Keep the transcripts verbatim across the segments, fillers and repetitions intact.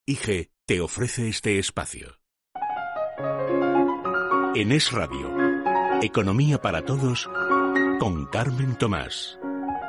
I G te ofrece este espacio. En Es Radio, Economía para Todos, con Carmen Tomás.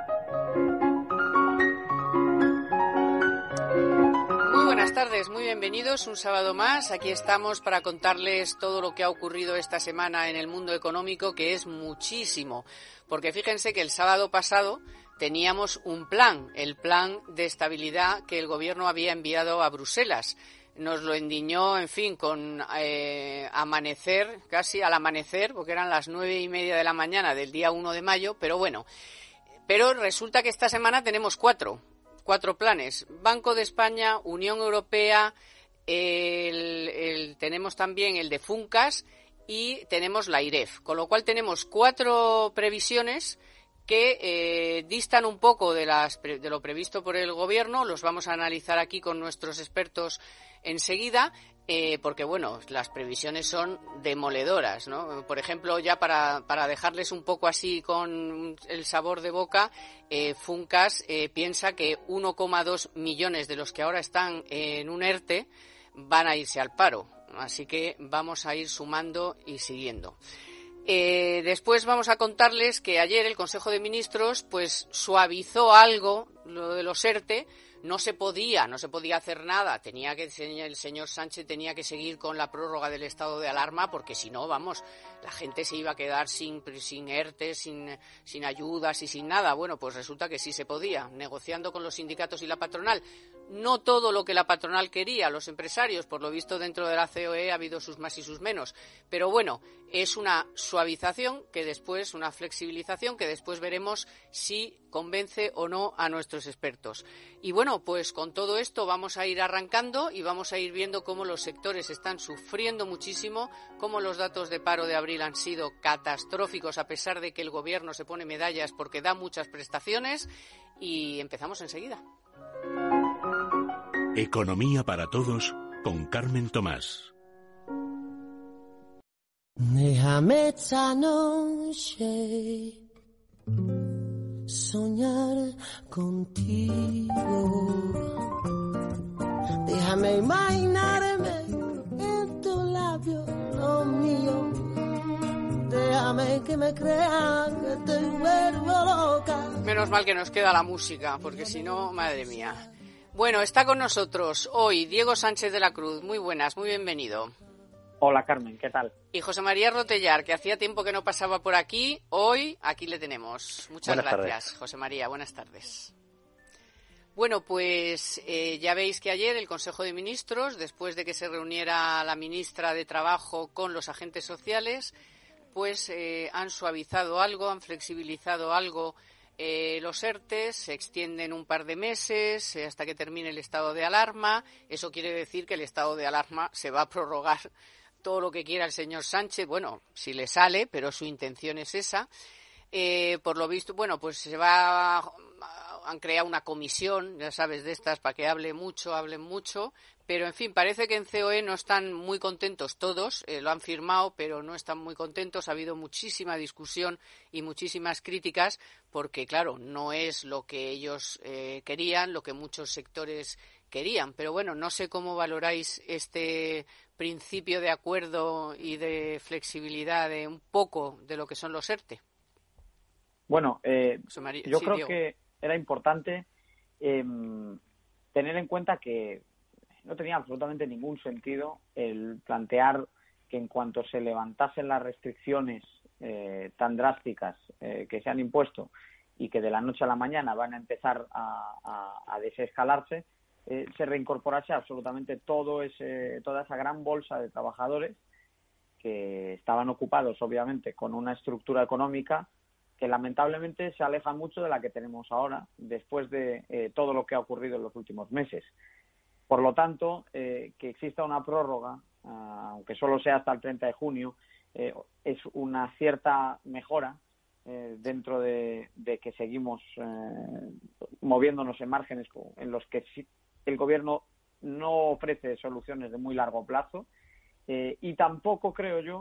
Muy buenas tardes, muy bienvenidos un sábado más. Aquí estamos para contarles todo lo que ha ocurrido esta semana en el mundo económico, que es muchísimo. Porque fíjense que el sábado pasado teníamos un plan, el plan de estabilidad que el gobierno había enviado a Bruselas. Nos lo endiñó, en fin, con eh, amanecer, casi al amanecer, porque eran las nueve y media de la mañana del día uno de mayo, pero bueno. Pero resulta que esta semana tenemos cuatro, cuatro planes. Banco de España, Unión Europea, el, el, tenemos también el de Funcas y tenemos la IREF. Con lo cual tenemos cuatro previsiones que eh, distan un poco de, las, de lo previsto por el gobierno. Los vamos a analizar aquí con nuestros expertos enseguida, eh, porque bueno, las previsiones son demoledoras, ¿no? Por ejemplo, ya para, para dejarles un poco así con el sabor de boca, eh, Funcas eh, piensa que uno coma dos millones de los que ahora están en un ERTE van a irse al paro. Así que vamos a ir sumando y siguiendo. Eh, después vamos a contarles que ayer el Consejo de Ministros pues suavizó algo lo de los ERTE. No se podía, no se podía hacer nada. Tenía que el señor Sánchez tenía que seguir con la prórroga del estado de alarma, porque si no, vamos, la gente se iba a quedar sin sin ERTE, sin sin ayudas y sin nada. Bueno, pues resulta que sí se podía, negociando con los sindicatos y la patronal. No todo lo que la patronal quería, los empresarios, por lo visto dentro de la C O E ha habido sus más y sus menos. Pero bueno, es una suavización que después, una flexibilización que después veremos si convence o no a nuestros expertos. Y bueno, pues con todo esto vamos a ir arrancando y vamos a ir viendo cómo los sectores están sufriendo muchísimo, cómo los datos de paro de abril han sido catastróficos a pesar de que el gobierno se pone medallas porque da muchas prestaciones, y empezamos enseguida. Economía para Todos con Carmen Tomás. Déjame esta noche soñar contigo. Déjame imaginarme en tu labio lo mío. Déjame que me crean que te vuelvo loca. Menos mal que nos queda la música, porque si no, madre mía. Bueno, está con nosotros hoy Diego Sánchez de la Cruz. Muy buenas, muy bienvenido. Hola Carmen, ¿qué tal? Y José María Rotellar, que hacía tiempo que no pasaba por aquí, hoy aquí le tenemos. Muchas buenas gracias, tardes. José María, buenas tardes. Bueno, pues eh, ya veis que ayer el Consejo de Ministros, después de que se reuniera la ministra de Trabajo con los agentes sociales, pues eh, han suavizado algo, han flexibilizado algo eh, los ERTE, se extienden un par de meses eh, hasta que termine el estado de alarma. Eso quiere decir que el estado de alarma se va a prorrogar todo lo que quiera el señor Sánchez, bueno, si le sale, pero su intención es esa. Eh, por lo visto, bueno, pues se va, han creado una comisión, ya sabes, de estas, para que hable mucho, hablen mucho, pero en fin, parece que en C O E no están muy contentos todos, eh, lo han firmado, pero no están muy contentos. Ha habido muchísima discusión y muchísimas críticas, porque claro, no es lo que ellos eh, querían, lo que muchos sectores querían, pero bueno, no sé cómo valoráis este principio de acuerdo y de flexibilidad de un poco de lo que son los ERTE. Bueno, eh, María, yo sí, creo Diego. que era importante eh, tener en cuenta que no tenía absolutamente ningún sentido el plantear que en cuanto se levantasen las restricciones eh, tan drásticas eh, que se han impuesto y que de la noche a la mañana van a empezar a, a, a desescalarse, eh, se reincorporase absolutamente todo ese, toda esa gran bolsa de trabajadores que estaban ocupados, obviamente, con una estructura económica que lamentablemente se aleja mucho de la que tenemos ahora, después de eh, todo lo que ha ocurrido en los últimos meses. Por lo tanto, eh, que exista una prórroga, uh, aunque solo sea hasta el treinta de junio, eh, es una cierta mejora eh, dentro de, de que seguimos eh, moviéndonos en márgenes en los que el Gobierno no ofrece soluciones de muy largo plazo, eh, y tampoco creo yo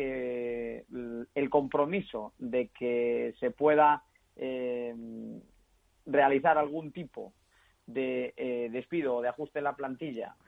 que el compromiso de que se pueda eh, realizar algún tipo de eh, despido o de ajuste en la plantilla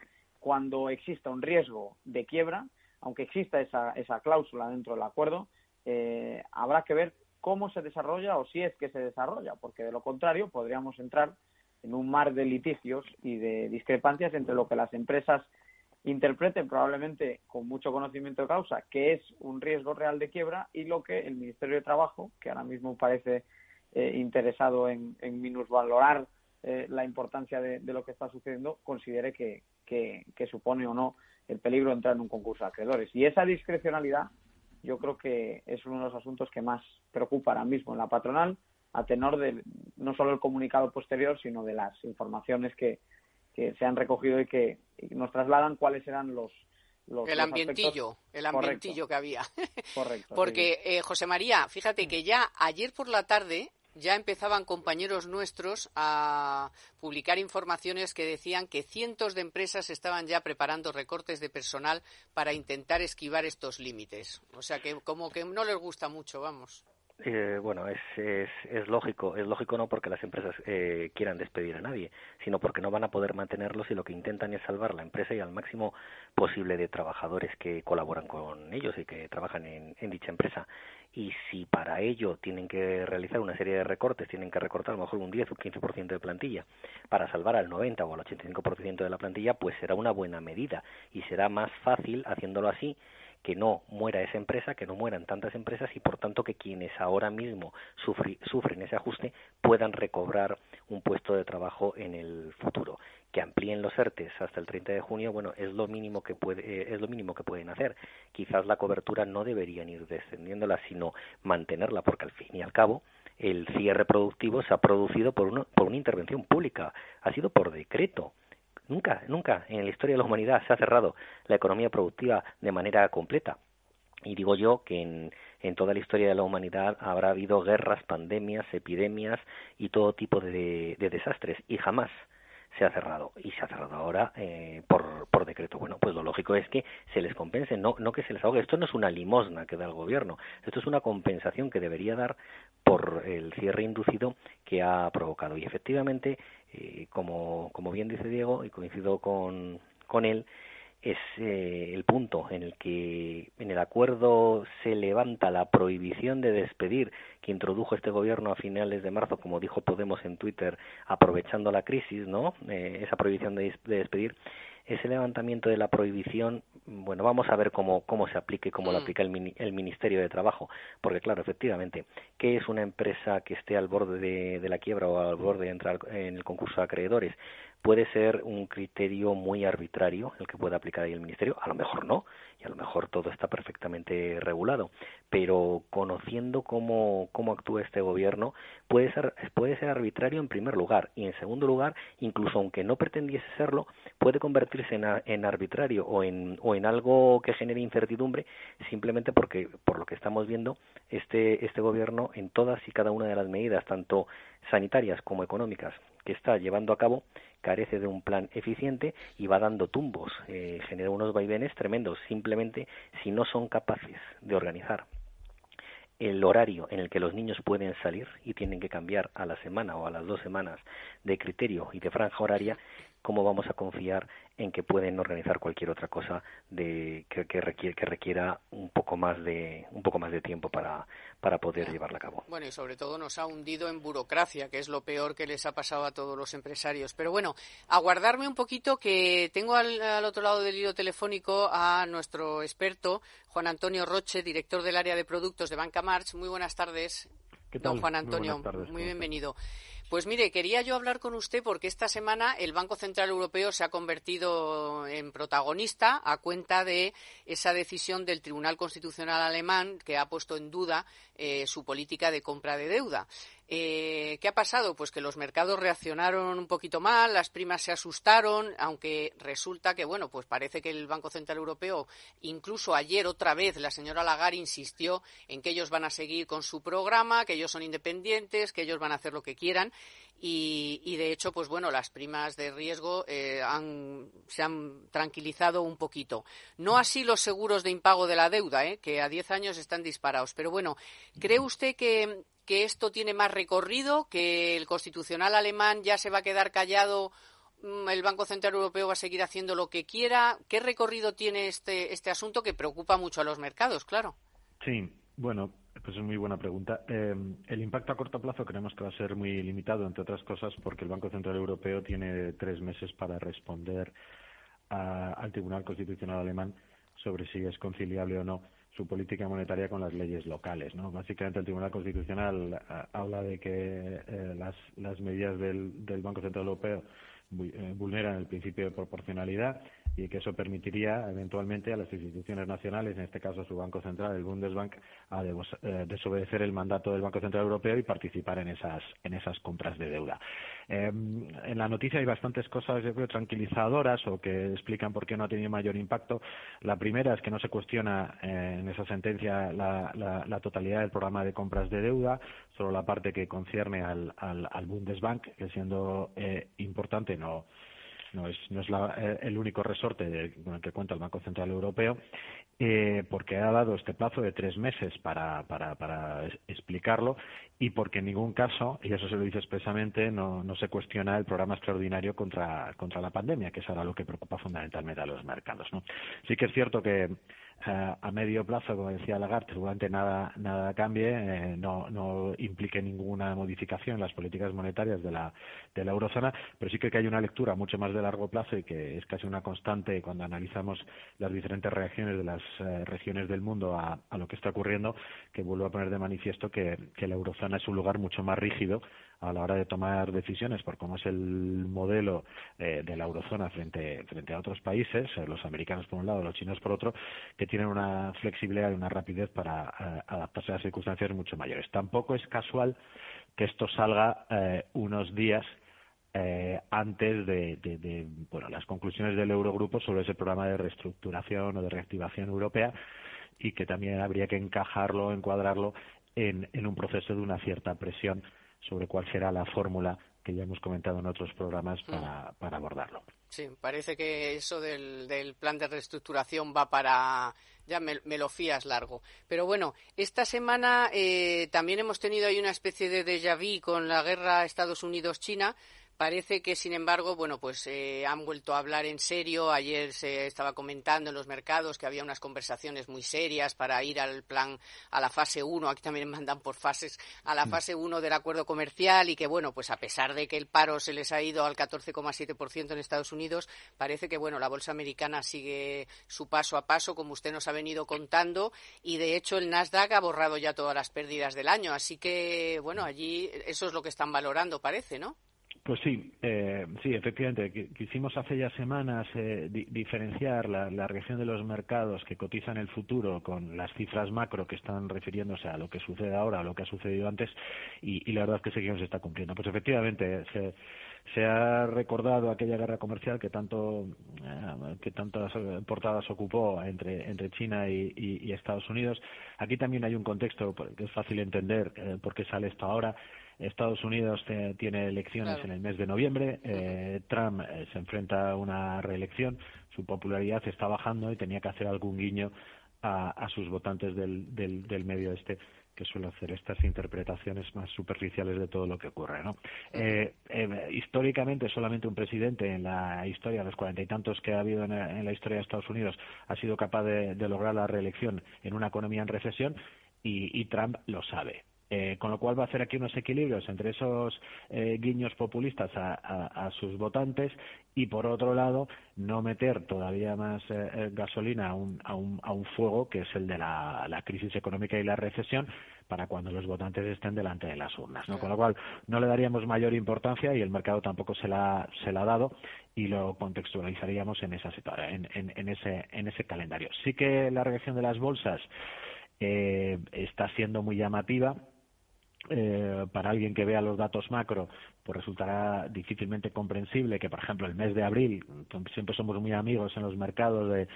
cuando exista un riesgo de quiebra, aunque exista esa, esa cláusula dentro del acuerdo, eh, habrá que ver cómo se desarrolla o si es que se desarrolla, porque de lo contrario podríamos entrar en un mar de litigios y de discrepancias entre lo que las empresas interpreten, probablemente con mucho conocimiento de causa, que es un riesgo real de quiebra, y lo que el Ministerio de Trabajo, que ahora mismo parece eh, interesado en, en minusvalorar eh, la importancia de, de lo que está sucediendo, considere que, que, que supone o no el peligro de entrar en un concurso de acreedores. Y esa discrecionalidad yo creo que es uno de los asuntos que más preocupa ahora mismo en la patronal, a tenor de no solo el comunicado posterior, sino de las informaciones que, que se han recogido y que nos trasladan cuáles eran los, los el los ambientillo, aspectos. el ambientillo Correcto. que había. Correcto. Porque, sí. eh, José María, fíjate que ya ayer por la tarde ya empezaban compañeros nuestros a publicar informaciones que decían que cientos de empresas estaban ya preparando recortes de personal para intentar esquivar estos límites. O sea que como que no les gusta mucho, vamos. Eh, bueno, es, es, es lógico, es lógico no porque las empresas eh, quieran despedir a nadie, sino porque no van a poder mantenerlos y lo que intentan es salvar la empresa y al máximo posible de trabajadores que colaboran con ellos y que trabajan en, en dicha empresa. Y si para ello tienen que realizar una serie de recortes, tienen que recortar a lo mejor un diez o quince por ciento de plantilla para salvar al noventa o al ochenta y cinco por ciento de la plantilla, pues será una buena medida y será más fácil haciéndolo así que no muera esa empresa, que no mueran tantas empresas y por tanto que quienes ahora mismo sufri, sufren ese ajuste puedan recobrar un puesto de trabajo en el futuro. Que amplíen los ERTES hasta el treinta de junio, bueno, es lo mínimo que puede, eh, es lo mínimo que pueden hacer. Quizás la cobertura no deberían ir descendiéndola, sino mantenerla, porque al fin y al cabo el cierre productivo se ha producido por una, por una intervención pública, ha sido por decreto. Nunca, nunca en la historia de la humanidad se ha cerrado la economía productiva de manera completa. Y digo yo que en, en toda la historia de la humanidad habrá habido guerras, pandemias, epidemias y todo tipo de, de desastres. Y jamás se ha cerrado. Y se ha cerrado ahora eh, por, por decreto. Bueno, pues lo lógico es que se les compense, no, no que se les ahogue. Esto no es una limosna que da el gobierno. Esto es una compensación que debería dar por el cierre inducido que ha provocado. Y efectivamente, eh, como, como bien dice Diego, y coincido con, con él, es eh, el punto en el que en el acuerdo se levanta la prohibición de despedir que introdujo este gobierno a finales de marzo, como dijo Podemos en Twitter, aprovechando la crisis, ¿no? Eh, esa prohibición de, de despedir. Ese levantamiento de la prohibición, bueno, vamos a ver cómo cómo se aplica y cómo mm. lo aplica el, mini, el Ministerio de Trabajo, porque claro, efectivamente, ¿qué es una empresa que esté al borde de, de la quiebra o al borde de entrar en el concurso de acreedores? Puede ser un criterio muy arbitrario el que pueda aplicar ahí el Ministerio, a lo mejor no, y a lo mejor todo está perfectamente regulado, pero conociendo cómo, cómo actúa este gobierno, puede ser, puede ser arbitrario en primer lugar, y en segundo lugar, incluso aunque no pretendiese serlo, puede convertirse en, en arbitrario o en, o en algo que genere incertidumbre, simplemente porque, por lo que estamos viendo, este, este gobierno en todas y cada una de las medidas, tanto sanitarias como económicas, que está llevando a cabo, carece de un plan eficiente y va dando tumbos, eh, genera unos vaivenes tremendos, simplemente si no son capaces de organizar el horario en el que los niños pueden salir y tienen que cambiar a la semana o a las dos semanas de criterio y de franja horaria, ¿cómo vamos a confiar en que pueden organizar cualquier otra cosa de que, que requiere que requiera un poco más de un poco más de tiempo para para poder llevarla a cabo? Bueno, y sobre todo nos ha hundido en burocracia, que es lo peor que les ha pasado a todos los empresarios. Pero bueno, aguardarme un poquito, que tengo al, al otro lado del hilo telefónico a nuestro experto Juan Antonio Roche, director del área de productos de Banca March. Muy buenas tardes, ¿Qué tal? Don Juan Antonio. Muy buenas tardes, muy bienvenido. Pues mire, quería yo hablar con usted porque esta semana el Banco Central Europeo se ha convertido en protagonista a cuenta de esa decisión del Tribunal Constitucional alemán que ha puesto en duda eh, su política de compra de deuda. Eh, ¿Qué ha pasado? Pues que los mercados reaccionaron un poquito mal, las primas se asustaron, aunque resulta que, bueno, pues parece que el Banco Central Europeo, incluso ayer otra vez la señora Lagarde insistió en que ellos van a seguir con su programa, que ellos son independientes, que ellos van a hacer lo que quieran. Y, y de hecho, pues bueno, las primas de riesgo eh, han, se han tranquilizado un poquito. No así los seguros de impago de la deuda, ¿eh? Que a diez años están disparados. Pero bueno, ¿cree usted que, que esto tiene más recorrido, que el Constitucional alemán ya se va a quedar callado el Banco Central Europeo va a seguir haciendo lo que quiera. ¿Qué recorrido tiene este, este asunto que preocupa mucho a los mercados, claro? Sí, bueno, pues es muy buena pregunta. Eh, el impacto a corto plazo creemos que va a ser muy limitado, entre otras cosas, porque el Banco Central Europeo tiene tres meses para responder a, al Tribunal Constitucional alemán sobre si es conciliable o no su política monetaria con las leyes locales, ¿no? Básicamente el Tribunal Constitucional a, habla de que eh, las, las medidas del, del Banco Central Europeo vulneran el principio de proporcionalidad y que eso permitiría eventualmente a las instituciones nacionales, en este caso a su Banco Central, el Bundesbank, a desobedecer el mandato del Banco Central Europeo y participar en esas en esas compras de deuda. Eh, en la noticia hay bastantes cosas, yo creo, tranquilizadoras o que explican por qué no ha tenido mayor impacto. La primera es que no se cuestiona eh, en esa sentencia la, la, la totalidad del programa de compras de deuda, solo la parte que concierne al, al, al Bundesbank, que siendo eh, importante no no es no es la, eh, el único resorte de, con el que cuenta el Banco Central Europeo, eh, porque ha dado este plazo de tres meses para, para, para explicarlo y porque en ningún caso, y eso se lo dice expresamente, no, no se cuestiona el programa extraordinario contra, contra la pandemia, que es ahora lo que preocupa fundamentalmente a los mercados, ¿no? Sí que es cierto que Uh, a medio plazo, como decía Lagarde, seguramente nada nada cambie, eh, no no implique ninguna modificación en las políticas monetarias de la de la eurozona, pero sí que hay una lectura mucho más de largo plazo y que es casi una constante cuando analizamos las diferentes reacciones de las eh, regiones del mundo a, a lo que está ocurriendo, que vuelve a poner de manifiesto que, que la eurozona es un lugar mucho más rígido a la hora de tomar decisiones por cómo es el modelo eh, de la eurozona frente frente a otros países, eh, los americanos por un lado, los chinos por otro, que tienen una flexibilidad y una rapidez para eh, adaptarse a las circunstancias mucho mayores. Tampoco es casual que esto salga eh, unos días eh, antes de, de, de bueno, las conclusiones del Eurogrupo sobre ese programa de reestructuración o de reactivación europea, y que también habría que encajarlo, encuadrarlo en, en un proceso de una cierta presión sobre cuál será la fórmula que ya hemos comentado en otros programas para, para abordarlo. Sí, parece que eso del, del plan de reestructuración va para, ya me, me lo fías largo. Pero bueno, esta semana eh, también hemos tenido ahí una especie de déjà vu con la guerra Estados Unidos-China. Parece que, sin embargo, bueno, pues eh, han vuelto a hablar en serio. Ayer se estaba comentando en los mercados que había unas conversaciones muy serias para ir al plan, a la fase uno, aquí también mandan por fases, a la fase uno del acuerdo comercial, y que, bueno, pues a pesar de que el paro se les ha ido al catorce coma siete por ciento en Estados Unidos, parece que, bueno, la bolsa americana sigue su paso a paso, como usted nos ha venido contando, y de hecho el Nasdaq ha borrado ya todas las pérdidas del año. Así que, bueno, allí eso es lo que están valorando, parece, ¿no? Pues sí, eh, sí, efectivamente. Quisimos hace ya semanas eh, di- diferenciar la, la reacción de los mercados que cotizan el futuro con las cifras macro que están refiriéndose a lo que sucede ahora, a lo que ha sucedido antes, y, y la verdad es que seguimos se está cumpliendo. Pues efectivamente se, se ha recordado aquella guerra comercial que tanto eh, que tantas portadas ocupó entre entre China y, y, y Estados Unidos. Aquí también hay un contexto que es fácil entender eh, por qué sale esto ahora. Estados Unidos eh, tiene elecciones claro. en el mes de noviembre, eh, Trump eh, se enfrenta a una reelección, su popularidad está bajando y tenía que hacer algún guiño a, a sus votantes del, del, del medio este, que suele hacer estas interpretaciones más superficiales de todo lo que ocurre, ¿no? Eh, eh, históricamente, solamente un presidente en la historia, los cuarenta y tantos que ha habido en, en la historia de Estados Unidos, ha sido capaz de, de lograr la reelección en una economía en recesión, y, y Trump lo sabe. Eh, con lo cual va a hacer aquí unos equilibrios entre esos eh, guiños populistas a, a, a sus votantes y, por otro lado, no meter todavía más eh, gasolina a un, a, un, a un fuego que es el de la, la crisis económica y la recesión para cuando los votantes estén delante de las urnas, ¿no? Con lo cual no le daríamos mayor importancia y el mercado tampoco se la, se la ha dado, y lo contextualizaríamos en, esa, en, en, en, ese, en ese calendario. Sí que la reacción de las bolsas eh, está siendo muy llamativa. Eh, para alguien que vea los datos macro, pues resultará difícilmente comprensible que, por ejemplo, el mes de abril, siempre somos muy amigos en los mercados de,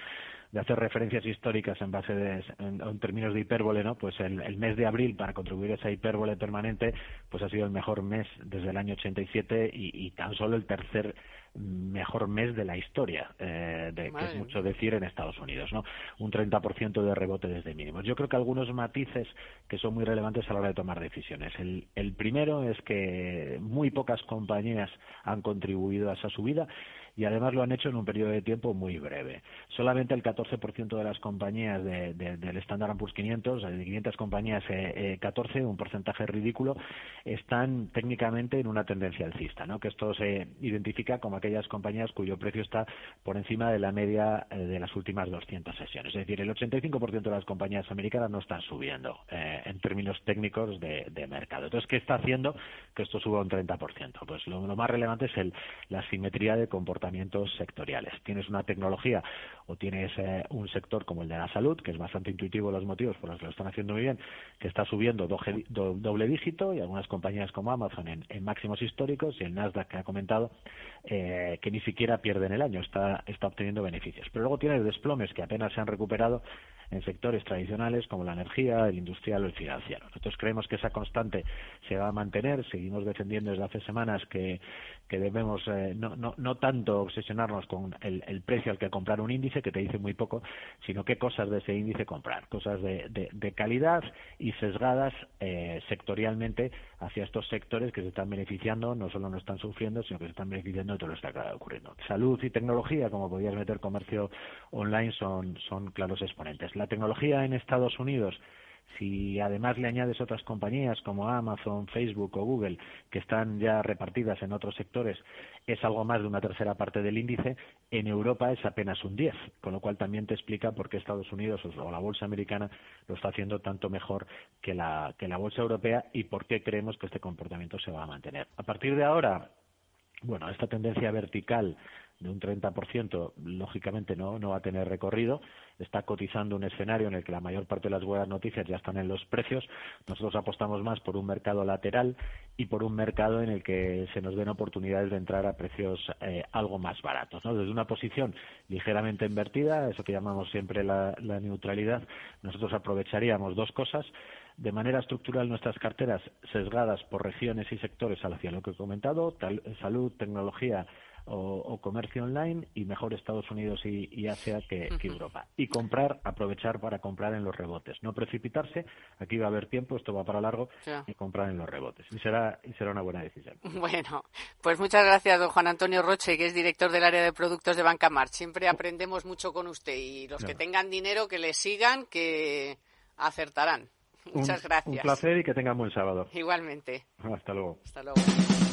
de hacer referencias históricas en base de, en, en términos de hipérbole, ¿no? Pues el, el mes de abril, para contribuir a esa hipérbole permanente, pues ha sido el mejor mes desde el año ochenta y siete y, y tan solo el tercer mejor mes de la historia, eh, de, que es mucho decir en Estados Unidos, ¿no? Un treinta por ciento de rebote desde mínimos. Yo creo que algunos matices que son muy relevantes a la hora de tomar decisiones. El, el primero es que muy pocas compañías han contribuido a esa subida y además lo han hecho en un periodo de tiempo muy breve. Solamente el catorce por ciento de las compañías de, de, del Standard and Poor's quinientos, de quinientas compañías, eh, eh, catorce, un porcentaje ridículo, están técnicamente en una tendencia alcista, ¿no? Que esto se identifica como aquellas compañías cuyo precio está por encima de la media eh, de las últimas doscientas sesiones. Es decir, el ochenta y cinco por ciento de las compañías americanas no están subiendo eh, en términos técnicos de, de mercado. Entonces, ¿qué está haciendo que esto suba un treinta por ciento? Pues lo, lo más relevante es el, la simetría de comportamientos sectoriales. Tienes una tecnología o tienes eh, un sector como el de la salud, que es bastante intuitivo los motivos por los que lo están haciendo muy bien, que está subiendo doble, do, doble dígito, y algunas compañías como Amazon en, en máximos históricos, y el Nasdaq, que ha comentado, eh, que ni siquiera pierden el año, está, está obteniendo beneficios. Pero luego tienes desplomes que apenas se han recuperado en sectores tradicionales como la energía, el industrial o el financiero. Nosotros creemos que esa constante se va a mantener. Seguimos defendiendo desde hace semanas que, que debemos eh, no, no, no tanto obsesionarnos con el, el precio al que comprar un índice, que te dice muy poco, sino qué cosas de ese índice comprar, cosas de, de, de calidad y sesgadas eh, sectorialmente hacia estos sectores que se están beneficiando, no solo no están sufriendo, sino que se están beneficiando de todo lo que está ocurriendo. Salud y tecnología, como podías meter comercio online, son, son claros exponentes. La tecnología en Estados Unidos, si además le añades otras compañías como Amazon, Facebook o Google, que están ya repartidas en otros sectores, es algo más de una tercera parte del índice. En Europa es apenas un diez, con lo cual también te explica por qué Estados Unidos o la bolsa americana lo está haciendo tanto mejor que la, que la bolsa europea y por qué creemos que este comportamiento se va a mantener. A partir de ahora, bueno, esta tendencia vertical de un treinta por ciento, lógicamente no, no va a tener recorrido. Está cotizando un escenario en el que la mayor parte de las buenas noticias ya están en los precios. Nosotros apostamos más por un mercado lateral y por un mercado en el que se nos den oportunidades de entrar a precios eh, algo más baratos, ¿no? Desde una posición ligeramente invertida, eso que llamamos siempre la, la neutralidad, nosotros aprovecharíamos dos cosas. De manera estructural, nuestras carteras sesgadas por regiones y sectores hacia lo que he comentado, tal, salud, tecnología o, o comercio online, y mejor Estados Unidos y, y Asia que, que Europa. Y comprar, aprovechar para comprar en los rebotes. No precipitarse, aquí va a haber tiempo, esto va para largo, ya. Y comprar en los rebotes. Y será, y será una buena decisión. Bueno, pues muchas gracias, don Juan Antonio Roche, que es director del área de productos de Banca March. Siempre aprendemos mucho con usted, y los no. que tengan dinero, que le sigan, que acertarán. Muchas un, gracias. Un placer y que tengan buen sábado. Igualmente. Hasta luego. Hasta luego.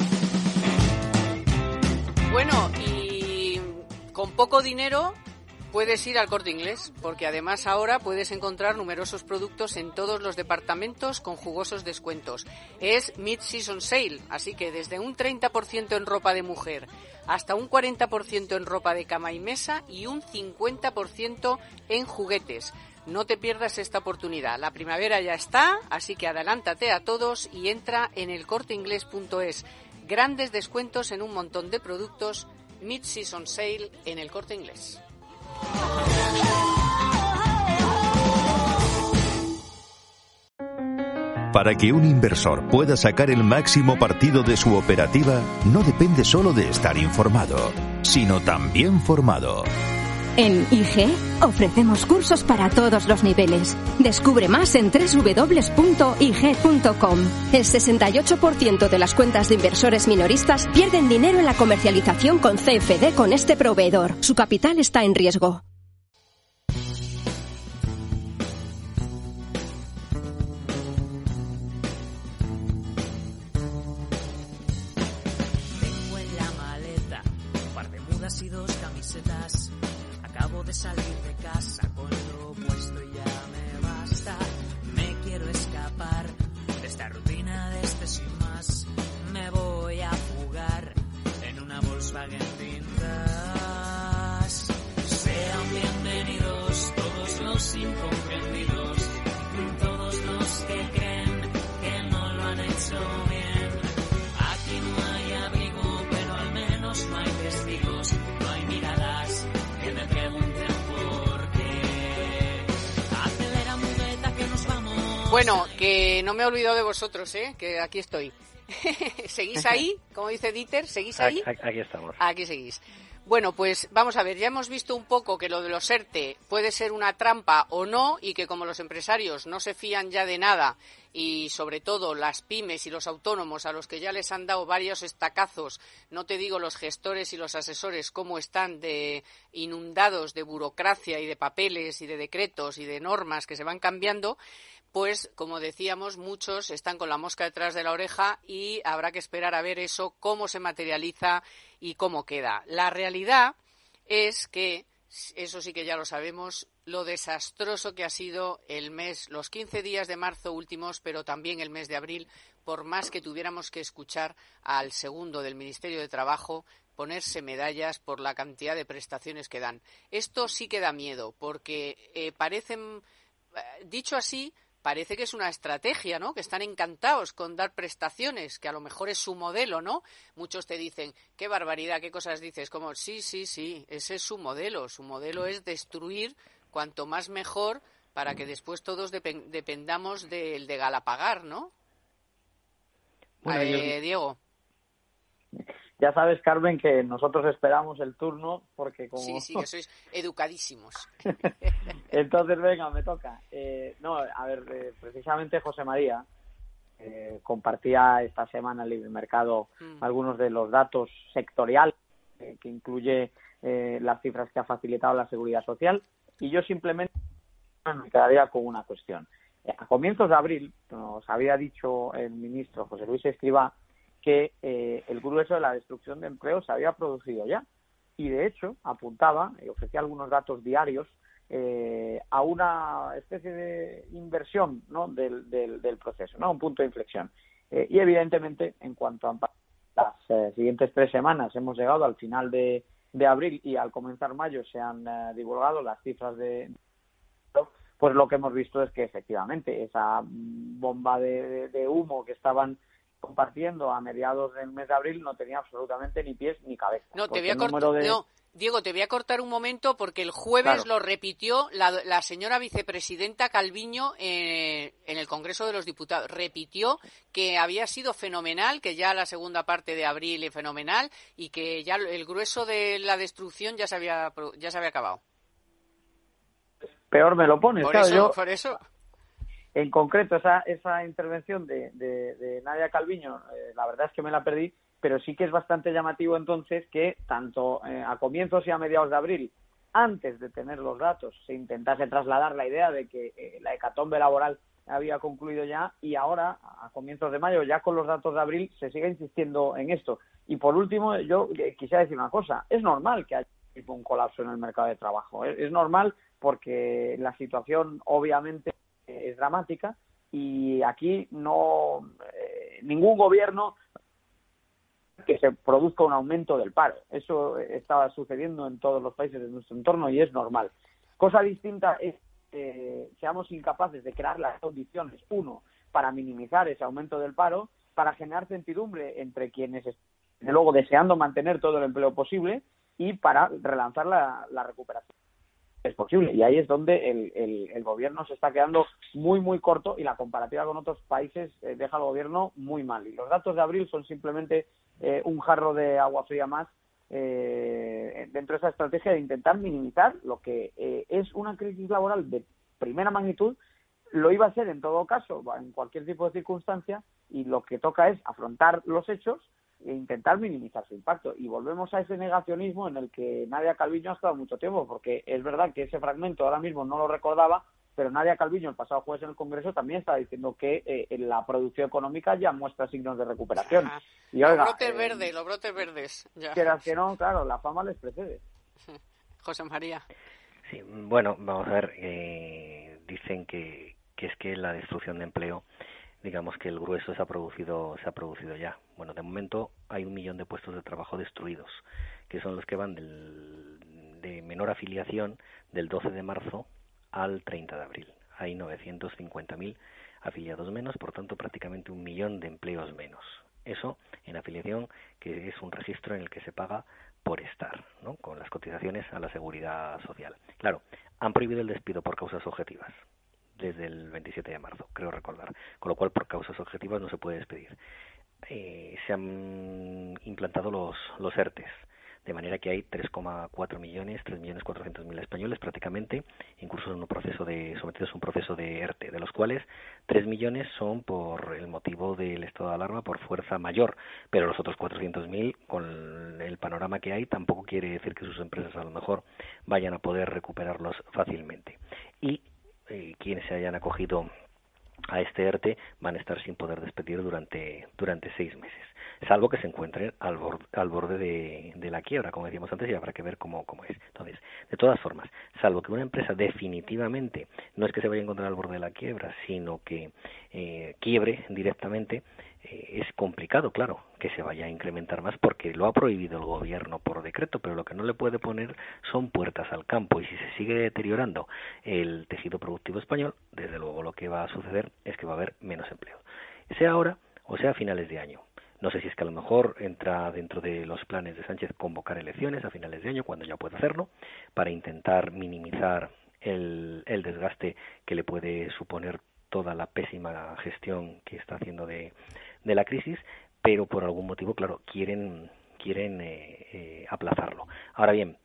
Bueno, y con poco dinero puedes ir al Corte Inglés, porque además ahora puedes encontrar numerosos productos en todos los departamentos con jugosos descuentos. Es Mid-Season Sale, así que desde un treinta por ciento en ropa de mujer hasta un cuarenta por ciento en ropa de cama y mesa y un cincuenta por ciento en juguetes. No te pierdas esta oportunidad. La primavera ya está, así que adelántate a todos y entra en el corte inglés punto es. Grandes descuentos en un montón de productos. Mid-Season Sale en el Corte Inglés. Para que un inversor pueda sacar el máximo partido de su operativa, no depende solo de estar informado, sino también formado. En I G ofrecemos cursos para todos los niveles. Descubre más en doble u doble u doble u punto i g punto com. El sesenta y ocho por ciento de las cuentas de inversores minoristas pierden dinero en la comercialización con C F D con este proveedor. Su capital está en riesgo. Tengo en la maleta un par de mudas y dos camisetas. Acabo de salir de casa con lo puesto y ya me basta. Me quiero escapar de esta rutina, de este sin más. Me voy a fugar en una Volkswagen Vintage. Sean bienvenidos todos los incomprendidos, todos los que creen que no lo han hecho bien. Aquí no hay abrigo, pero al menos no hay testigos, no hay miradas que me pregunten por qué. Bueno, que no me he olvidado de vosotros, ¿eh? Que aquí estoy. ¿Seguís ahí? Como dice Dieter, ¿seguís ahí? Aquí, aquí estamos. Aquí seguís. Bueno, pues vamos a ver, ya hemos visto un poco que lo de los ERTE puede ser una trampa o no, y que como los empresarios no se fían ya de nada, y sobre todo las pymes y los autónomos a los que ya les han dado varios estacazos, no te digo los gestores y los asesores cómo están de inundados de burocracia y de papeles y de decretos y de normas que se van cambiando, pues, como decíamos, muchos están con la mosca detrás de la oreja y habrá que esperar a ver eso, cómo se materializa y cómo queda. La realidad es que, eso sí que ya lo sabemos, lo desastroso que ha sido el mes, los quince días de marzo últimos, pero también el mes de abril, por más que tuviéramos que escuchar al segundo del Ministerio de Trabajo ponerse medallas por la cantidad de prestaciones que dan. Esto sí que da miedo, porque eh, parecen, dicho así, parece que es una estrategia, ¿no? Que están encantados con dar prestaciones, que a lo mejor es su modelo, ¿no? Muchos te dicen, qué barbaridad, qué cosas dices, como, sí, sí, sí, ese es su modelo. Su modelo es destruir cuanto más mejor para que después todos dep- dependamos del de Galapagar, ¿no? Bueno, eh, yo... Diego. Ya sabes, Carmen, que nosotros esperamos el turno porque como... Sí, sí, que sois educadísimos. Entonces, venga, me toca. Eh, no, a ver, eh, precisamente José María eh, compartía esta semana en Libre Mercado mm. algunos de los datos sectoriales eh, que incluye eh, las cifras que ha facilitado la Seguridad Social, y yo simplemente me quedaría con una cuestión. Eh, a comienzos de abril nos había dicho el ministro José Luis Escrivá que eh, el grueso de la destrucción de empleo se había producido ya, y de hecho apuntaba y ofrecía algunos datos diarios eh, a una especie de inversión, ¿no? del, del, del proceso, ¿no? Un punto de inflexión. Eh, y evidentemente, en cuanto a las eh, siguientes tres semanas, hemos llegado al final de, de abril y al comenzar mayo se han eh, divulgado las cifras de, pues lo que hemos visto es que efectivamente esa bomba de, de, de humo que estaban compartiendo a mediados del mes de abril no tenía absolutamente ni pies ni cabeza. No, te voy a cortar, de... no, Diego, te voy a cortar un momento porque el jueves claro. lo repitió la, la señora vicepresidenta Calviño eh, en el Congreso de los Diputados. Repitió que había sido fenomenal, que ya la segunda parte de abril es fenomenal y que ya el grueso de la destrucción ya se había, ya se había acabado. Peor me lo pones, por claro, eso, yo... por eso. En concreto, esa, esa intervención de, de, de Nadia Calviño, eh, la verdad es que me la perdí, pero sí que es bastante llamativo entonces que tanto eh, a comienzos y a mediados de abril, antes de tener los datos, se intentase trasladar la idea de que eh, la hecatombe laboral había concluido ya, y ahora, a comienzos de mayo, ya con los datos de abril, se sigue insistiendo en esto. Y por último, yo eh, quisiera decir una cosa, es normal que haya un colapso en el mercado de trabajo, es, es normal porque la situación obviamente es dramática y aquí no eh, ningún gobierno que se produzca un aumento del paro. Eso estaba sucediendo en todos los países de nuestro entorno y es normal. Cosa distinta es que eh, seamos incapaces de crear las condiciones, uno, para minimizar ese aumento del paro, para generar certidumbre entre quienes están luego deseando mantener todo el empleo posible y para relanzar la, la recuperación. Es posible, y ahí es donde el, el, el gobierno se está quedando muy muy corto y la comparativa con otros países eh, deja al gobierno muy mal, y los datos de abril son simplemente eh, un jarro de agua fría más eh, dentro de esa estrategia de intentar minimizar lo que eh, es una crisis laboral de primera magnitud. Lo iba a ser en todo caso, en cualquier tipo de circunstancia, y lo que toca es afrontar los hechos e intentar minimizar su impacto. Y volvemos a ese negacionismo en el que Nadia Calviño ha estado mucho tiempo, porque es verdad que ese fragmento ahora mismo no lo recordaba, pero Nadia Calviño el pasado jueves en el Congreso también estaba diciendo que eh, la producción económica ya muestra signos de recuperación. Ah, y, oiga, los brotes eh, verdes, los brotes verdes. Ya. Quieras que no, claro, la fama les precede. José María. Sí, bueno, vamos a ver, eh, dicen que, que es que la destrucción de empleo, digamos que el grueso se ha producido se ha producido ya. Bueno, de momento hay un millón de puestos de trabajo destruidos, que son los que van del, de menor afiliación del doce de marzo al treinta de abril. Hay novecientos cincuenta mil afiliados menos, por tanto prácticamente un millón de empleos menos. Eso en afiliación, que es un registro en el que se paga por estar, ¿no?, con las cotizaciones a la Seguridad Social. Claro, han prohibido el despido por causas objetivas. desde el veintisiete de marzo, creo recordar, con lo cual por causas objetivas no se puede despedir. Eh, se han implantado los, los ERTES, de manera que hay tres coma cuatro millones, tres millones cuatrocientos mil españoles prácticamente, incluso en un proceso de, sometidos a un proceso de ERTE, de los cuales tres millones son por el motivo del estado de alarma por fuerza mayor, pero los otros cuatrocientos mil, con el panorama que hay, tampoco quiere decir que sus empresas a lo mejor vayan a poder recuperarlos fácilmente. Y eh, quienes se hayan acogido a este ERTE van a estar sin poder despedir durante durante seis meses, salvo que se encuentren al borde, al borde de, de la quiebra, como decíamos antes, y habrá que ver cómo, cómo es. Entonces, de todas formas, salvo que una empresa definitivamente no es que se vaya a encontrar al borde de la quiebra, sino que eh, quiebre directamente, eh, es complicado, claro, que se vaya a incrementar más porque lo ha prohibido el gobierno por decreto, pero lo que no le puede poner son puertas al campo, y si se sigue deteriorando el tejido productivo español, desde luego lo que va a suceder es que va a haber menos empleo, sea ahora o sea a finales de año. No sé si es que a lo mejor entra dentro de los planes de Sánchez convocar elecciones a finales de año, cuando ya pueda hacerlo, para intentar minimizar el, el desgaste que le puede suponer toda la pésima gestión que está haciendo de, de la crisis, pero por algún motivo, claro, quieren quieren eh, eh, aplazarlo. Ahora bien,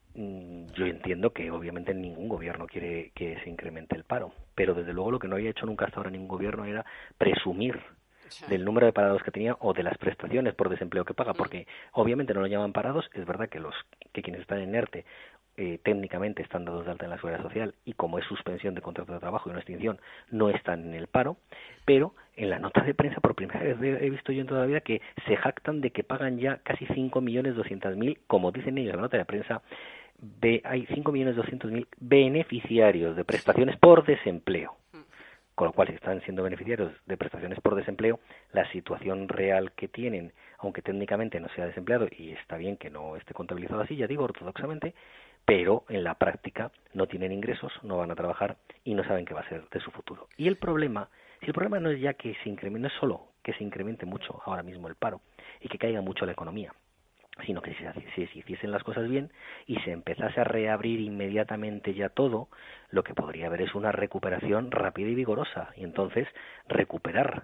yo entiendo que obviamente ningún gobierno quiere que se incremente el paro, pero desde luego lo que no había hecho nunca hasta ahora ningún gobierno era presumir del número de parados que tenía o de las prestaciones por desempleo que paga, porque obviamente no lo llaman parados. Es verdad que los que quienes están en ERTE eh, técnicamente están dados de alta en la Seguridad Social, y como es suspensión de contrato de trabajo y una extinción, no están en el paro, pero en la nota de prensa por primera vez he visto yo en toda la vida que se jactan de que pagan ya casi cinco millones doscientos mil, como dicen ellos en la nota de prensa, Be, hay cinco millones doscientos mil beneficiarios de prestaciones por desempleo. Con lo cual, si están siendo beneficiarios de prestaciones por desempleo, la situación real que tienen, aunque técnicamente no sea desempleado, y está bien que no esté contabilizado así, ya digo, ortodoxamente, pero en la práctica no tienen ingresos, no van a trabajar y no saben qué va a ser de su futuro. Y el problema, si el problema no es ya que se incremente, no es solo que se incremente mucho ahora mismo el paro y que caiga mucho la economía, sino que si se, si hiciesen las cosas bien y se empezase a reabrir inmediatamente ya todo, lo que podría haber es una recuperación rápida y vigorosa, y entonces recuperar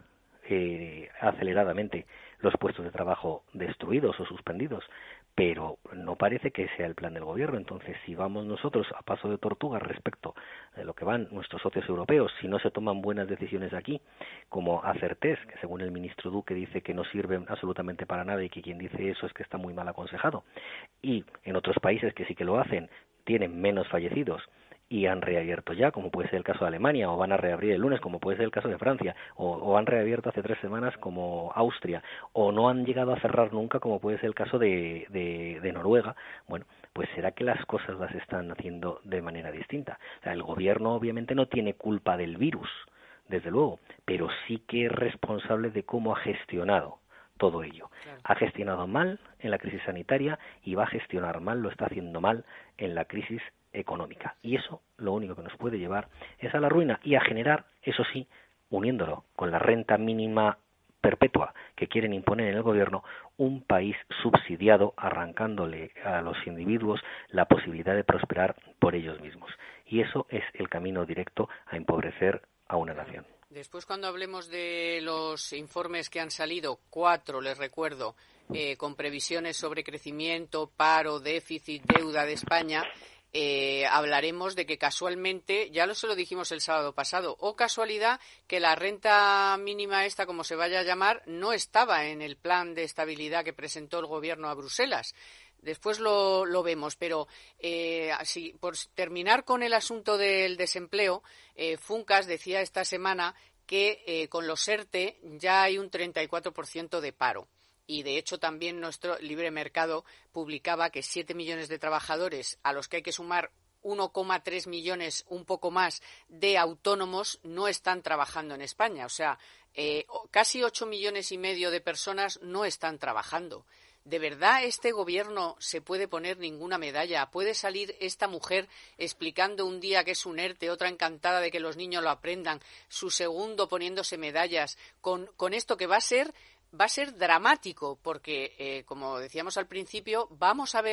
eh, aceleradamente los puestos de trabajo destruidos o suspendidos, pero no parece que sea el plan del gobierno. Entonces, si vamos nosotros a paso de tortuga respecto de lo que van nuestros socios europeos, si no se toman buenas decisiones aquí, como hacer test, que según el ministro Duque dice que no sirven absolutamente para nada y que quien dice eso es que está muy mal aconsejado, y en otros países que sí que lo hacen tienen menos fallecidos y han reabierto ya, como puede ser el caso de Alemania, o van a reabrir el lunes, como puede ser el caso de Francia, o, o han reabierto hace tres semanas, como Austria, o no han llegado a cerrar nunca, como puede ser el caso de, de, de Noruega. Bueno, pues será que las cosas las están haciendo de manera distinta. O sea, el gobierno obviamente no tiene culpa del virus, desde luego, pero sí que es responsable de cómo ha gestionado todo ello. Claro. Ha gestionado mal en la crisis sanitaria y va a gestionar mal, lo está haciendo mal en la crisis económica, y eso lo único que nos puede llevar es a la ruina y a generar, eso sí, uniéndolo con la renta mínima perpetua que quieren imponer en el gobierno, un país subsidiado, arrancándole a los individuos la posibilidad de prosperar por ellos mismos, y eso es el camino directo a empobrecer a una nación. Después, cuando hablemos de los informes que han salido, cuatro, les recuerdo, eh, con previsiones sobre crecimiento, paro, déficit, deuda de España, Eh, hablaremos de que casualmente, ya lo se lo dijimos el sábado pasado, o casualidad que la renta mínima esta, como se vaya a llamar, no estaba en el plan de estabilidad que presentó el gobierno a Bruselas. Después lo, lo vemos, pero eh, así, por terminar con el asunto del desempleo, eh, Funcas decía esta semana que eh, con los ERTE ya hay un treinta y cuatro por ciento de paro. Y, de hecho, también nuestro libre mercado publicaba que siete millones de trabajadores, a los que hay que sumar uno coma tres millones, un poco más, de autónomos, no están trabajando en España. O sea, eh, casi ocho millones y medio de personas no están trabajando. ¿De verdad este gobierno se puede poner ninguna medalla? ¿Puede salir esta mujer explicando un día que es un ERTE, otra encantada de que los niños lo aprendan, su segundo poniéndose medallas, con, con esto que va a ser... va a ser dramático porque, eh, como decíamos al principio, vamos a ver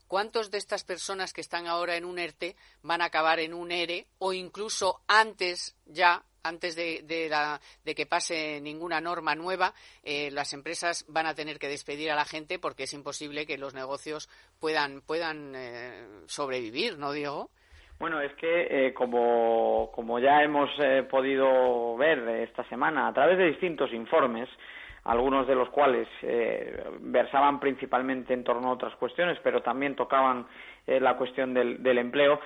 ¿cuántos de estas personas que están ahora en un ERTE van a acabar en un ERE o incluso antes ya, antes de, de, la, de que pase ninguna norma nueva, eh, las empresas van a tener que despedir a la gente porque es imposible que los negocios puedan, puedan eh, sobrevivir, ¿no, Diego? Bueno, es que eh, como, como ya hemos eh, podido ver esta semana a través de distintos informes, algunos de los cuales eh, versaban principalmente en torno a otras cuestiones, pero también tocaban eh, la cuestión del, del empleo,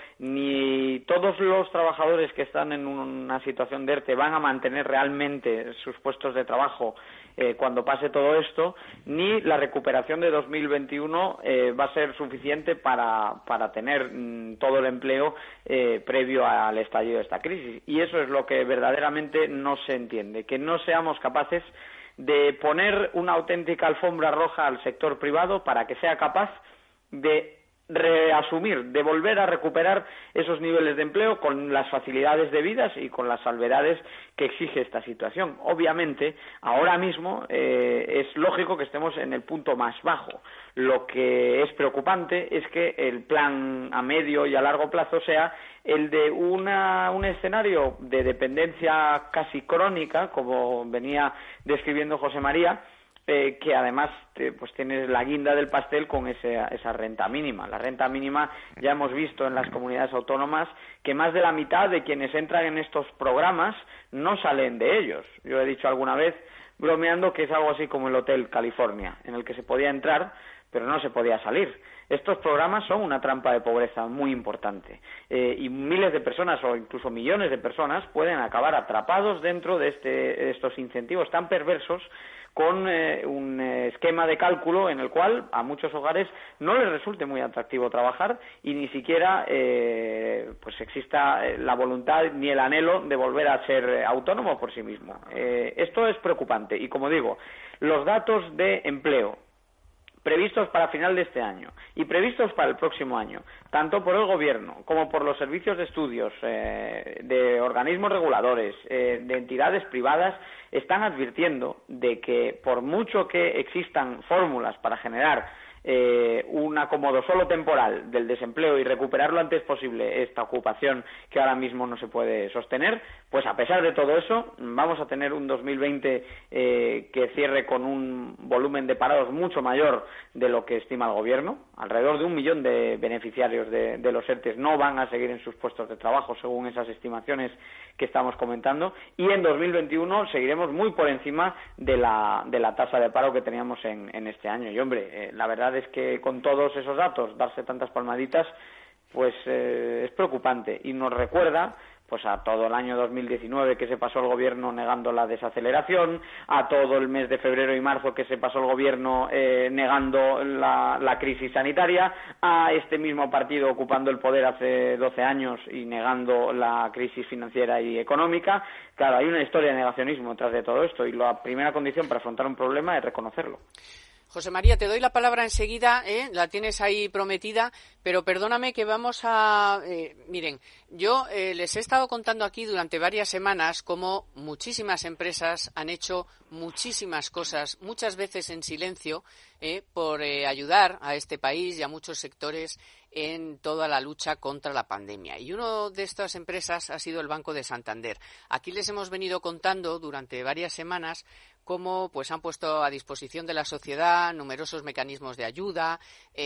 ni todos los trabajadores que están en una situación de ERTE van a mantener realmente sus puestos de trabajo eh, cuando pase todo esto, ni la recuperación de dos mil veintiuno eh, va a ser suficiente para, para tener mm, todo el empleo eh, previo al estallido de esta crisis. Y eso es lo que verdaderamente no se entiende, que no seamos capaces de poner una auténtica alfombra roja al sector privado para que sea capaz de reasumir, de volver a recuperar esos niveles de empleo con las facilidades debidas y con las salvedades que exige esta situación. Obviamente, ahora mismo eh, es lógico que estemos en el punto más bajo. Lo que es preocupante es que el plan a medio y a largo plazo sea el de una, un escenario de dependencia casi crónica, como venía describiendo José María, Eh, que además eh, pues tienes la guinda del pastel con ese, esa renta mínima. La renta mínima ya hemos visto en las comunidades autónomas que más de la mitad de quienes entran en estos programas no salen de ellos. Yo he dicho alguna vez, bromeando, que es algo así como el Hotel California, en el que se podía entrar pero no se podía salir. Estos programas son una trampa de pobreza muy importante eh, y miles de personas o incluso millones de personas pueden acabar atrapados dentro de, este, de estos incentivos tan perversos con eh, un eh, esquema de cálculo en el cual a muchos hogares no les resulte muy atractivo trabajar y ni siquiera eh, pues exista la voluntad ni el anhelo de volver a ser autónomo por sí mismo. Eh, esto es preocupante y, como digo, los datos de empleo previstos para final de este año y previstos para el próximo año, tanto por el Gobierno como por los servicios de estudios eh, de organismos reguladores, eh, de entidades privadas, están advirtiendo de que por mucho que existan fórmulas para generar eh, un acomodo solo temporal del desempleo y recuperar lo antes posible esta ocupación que ahora mismo no se puede sostener, pues a pesar de todo eso vamos a tener un dos mil veinte eh, que cierre con un volumen de parados mucho mayor de lo que estima el Gobierno. Alrededor de un millón de beneficiarios de, de los ERTE no van a seguir en sus puestos de trabajo según esas estimaciones que estamos comentando, y en dos mil veintiuno seguiremos muy por encima de la, de la tasa de paro que teníamos en, en este año. Y hombre, eh, la verdad es que con todos esos datos darse tantas palmaditas pues eh, es preocupante y nos recuerda pues a todo el año dos mil diecinueve que se pasó el Gobierno negando la desaceleración, a todo el mes de febrero y marzo que se pasó el Gobierno eh, negando la, la crisis sanitaria, a este mismo partido ocupando el poder hace doce años y negando la crisis financiera y económica. Claro, hay una historia de negacionismo detrás de todo esto y la primera condición para afrontar un problema es reconocerlo. José María, te doy la palabra enseguida, ¿eh? La tienes ahí prometida, pero perdóname que vamos a... Eh, miren, yo eh, les he estado contando aquí durante varias semanas cómo muchísimas empresas han hecho muchísimas cosas, muchas veces en silencio, eh, por eh, ayudar a este país y a muchos sectores en toda la lucha contra la pandemia. Y una de estas empresas ha sido el Banco de Santander. Aquí les hemos venido contando durante varias semanas cómo pues han puesto a disposición de la sociedad numerosos mecanismos de ayuda,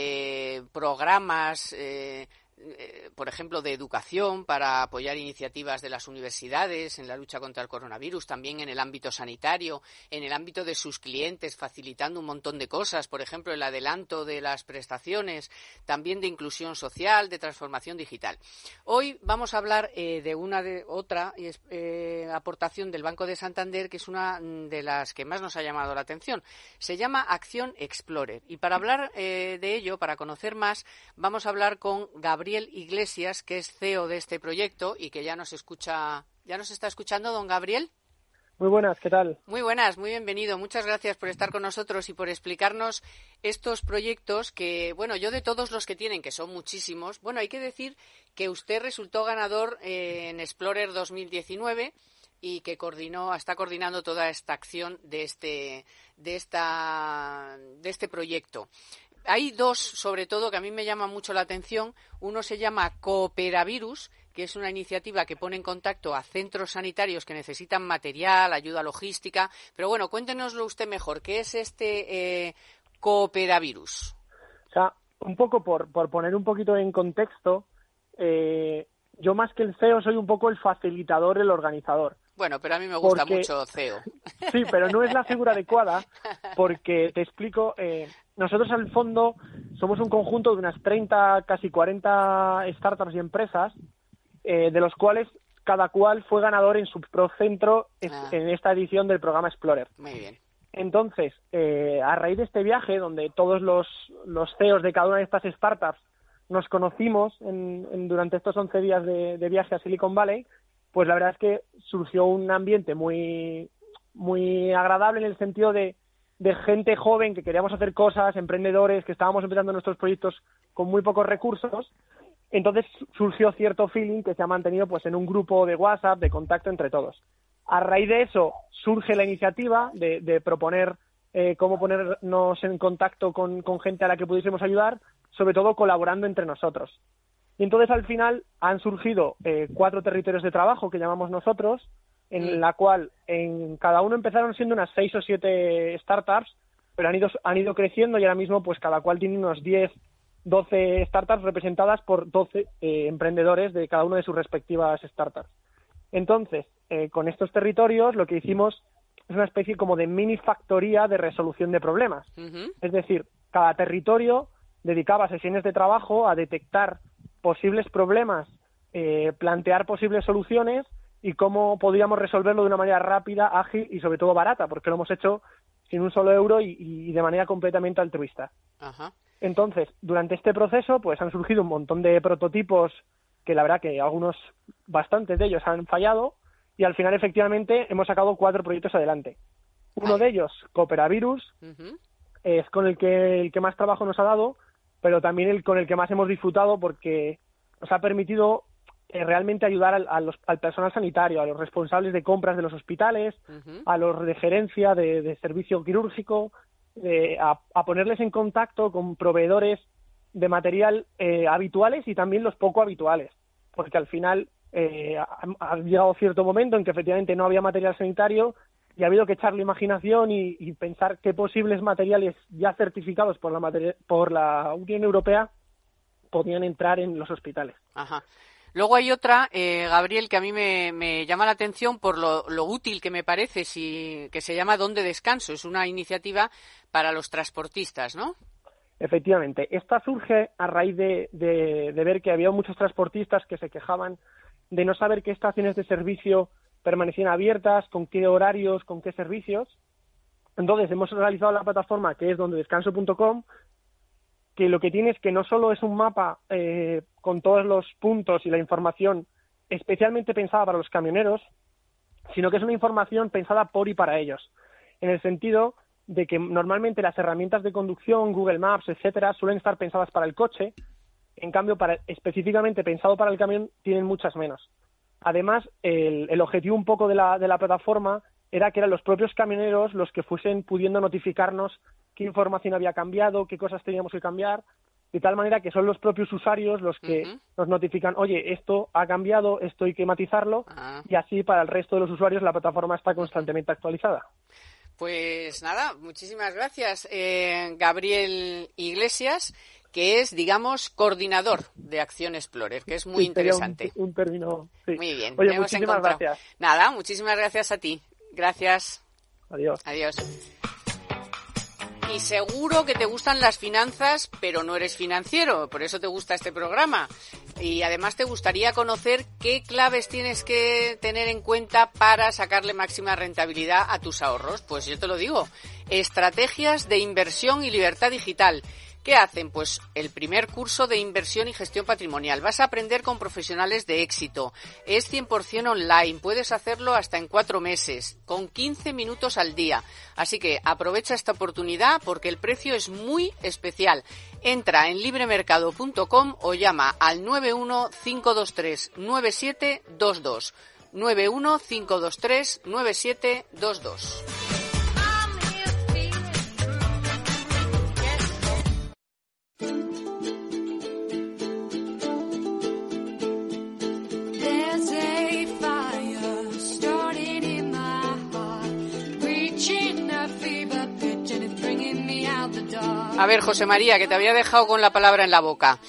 eh, programas, eh, eh, por ejemplo, de educación para apoyar iniciativas de las universidades en la lucha contra el coronavirus, también en el ámbito sanitario, en el ámbito de sus clientes, facilitando un montón de cosas, por ejemplo, el adelanto de las prestaciones, también de inclusión social, de transformación digital. Hoy vamos a hablar eh, de una de otra eh, aportación del Banco de Santander, que es una de las que más nos ha llamado la atención. Se llama Acción Explorer. Y para hablar eh, de ello, para conocer más, vamos a hablar con Gabriel Iglesias, que es C E O de este proyecto y que ya nos escucha, ya nos está escuchando, don Gabriel. Muy buenas, ¿qué tal? Muy buenas, muy bienvenido. Muchas gracias por estar con nosotros y por explicarnos estos proyectos que, bueno, yo de todos los que tienen, que son muchísimos, bueno, hay que decir que usted resultó ganador eh, en Explorer dos mil diecinueve y que coordinó, está coordinando toda esta acción de este, de esta, de este proyecto. hay dos, sobre todo, que a mí me llaman mucho la atención. Uno se llama Cooperavirus, que es una iniciativa que pone en contacto a centros sanitarios que necesitan material, ayuda logística. Pero bueno, cuéntenoslo usted mejor. ¿Qué es este eh, Cooperavirus? O sea, un poco por, por poner un poquito en contexto, eh, yo más que el C E O soy un poco el facilitador, el organizador. Bueno, pero a mí me gusta porque, mucho C E O. Sí, pero no es la figura adecuada, porque te explico, eh, nosotros al fondo somos un conjunto de unas treinta, casi cuarenta startups y empresas, eh, de los cuales cada cual fue ganador en su procentro ah. en esta edición del programa Explorer. Muy bien. Entonces, eh, a raíz de este viaje, donde todos los, los C E Os de cada una de estas startups nos conocimos en, en, durante estos once días de, de viaje a Silicon Valley, pues la verdad es que surgió un ambiente muy, muy agradable en el sentido de, de gente joven que queríamos hacer cosas, emprendedores, que estábamos empezando nuestros proyectos con muy pocos recursos. Entonces surgió cierto feeling que se ha mantenido pues en un grupo de WhatsApp, de contacto entre todos. A raíz de eso surge la iniciativa de, de proponer eh, cómo ponernos en contacto con, con gente a la que pudiésemos ayudar, sobre todo colaborando entre nosotros. Y entonces al final han surgido eh, cuatro territorios de trabajo que llamamos nosotros, en la cual en cada uno empezaron siendo unas seis o siete startups, pero han ido, han ido creciendo y ahora mismo pues cada cual tiene unos diez, doce startups representadas por doce eh, emprendedores de cada una de sus respectivas startups. Entonces, eh, con estos territorios lo que hicimos es una especie como de mini factoría de resolución de problemas. Uh-huh. Es decir, cada territorio dedicaba sesiones de trabajo a detectar posibles problemas, eh, plantear posibles soluciones y cómo podríamos resolverlo de una manera rápida, ágil y sobre todo barata, porque lo hemos hecho sin un solo euro y, y de manera completamente altruista. Uh-huh. Entonces, durante este proceso, pues han surgido un montón de prototipos que la verdad que algunos, bastantes de ellos han fallado y al final efectivamente hemos sacado cuatro proyectos adelante. Uno Ay. de ellos, Cooperavirus, uh-huh. es con el que, el que más trabajo nos ha dado, pero también el con el que más hemos disfrutado porque nos ha permitido eh, realmente ayudar al, a los, al personal sanitario, a los responsables de compras de los hospitales, uh-huh. a los de gerencia de, de servicio quirúrgico, eh, a, a ponerles en contacto con proveedores de material eh, habituales y también los poco habituales, porque al final eh, ha, ha llegado cierto momento en que efectivamente no había material sanitario y ha habido que echarle imaginación y, y pensar qué posibles materiales ya certificados por la, materi- por la Unión Europea podían entrar en los hospitales. Ajá. Luego hay otra, eh, Gabriel, que a mí me, me llama la atención por lo, lo útil que me parece, si, que se llama Donde Descanso. Es una iniciativa para los transportistas, ¿no? Efectivamente. Esta surge a raíz de, de, de ver que había muchos transportistas que se quejaban de no saber qué estaciones de servicio permanecían abiertas, con qué horarios, con qué servicios. Entonces hemos realizado la plataforma que es donde descanso punto com, que lo que tiene es que no solo es un mapa eh, con todos los puntos y la información especialmente pensada para los camioneros, sino que es una información pensada por y para ellos, en el sentido de que normalmente las herramientas de conducción, Google Maps, etcétera, suelen estar pensadas para el coche, en cambio, para, específicamente pensado para el camión, tienen muchas menos. Además, el, el objetivo un poco de la, de la plataforma era que eran los propios camioneros los que fuesen pudiendo notificarnos qué información había cambiado, qué cosas teníamos que cambiar, de tal manera que son los propios usuarios los que uh-huh. nos notifican, oye, esto ha cambiado, esto hay que matizarlo, uh-huh. y así para el resto de los usuarios la plataforma está constantemente actualizada. Pues nada, muchísimas gracias, eh, Gabriel Iglesias, que es, digamos, coordinador de Acción Explorer, que es muy sí, interesante. Un, un término, sí. Muy bien. Oye, muchísimas gracias. Nada, muchísimas gracias a ti. Gracias. Adiós. Adiós. Y seguro que te gustan las finanzas, pero no eres financiero, por eso te gusta este programa. Y además te gustaría conocer qué claves tienes que tener en cuenta para sacarle máxima rentabilidad a tus ahorros. Pues yo te lo digo, estrategias de inversión y libertad digital. ¿Qué hacen? Pues el primer curso de inversión y gestión patrimonial. Vas a aprender con profesionales de éxito. Es cien por ciento online. Puedes hacerlo hasta en cuatro meses, con quince minutos al día. Así que aprovecha esta oportunidad porque el precio es muy especial. Entra en libremercado punto com o llama al nueve uno cinco dos tres nueve siete dos dos. nueve uno cinco dos tres nueve siete dos dos. A ver, José María, que te había dejado con la palabra en la boca.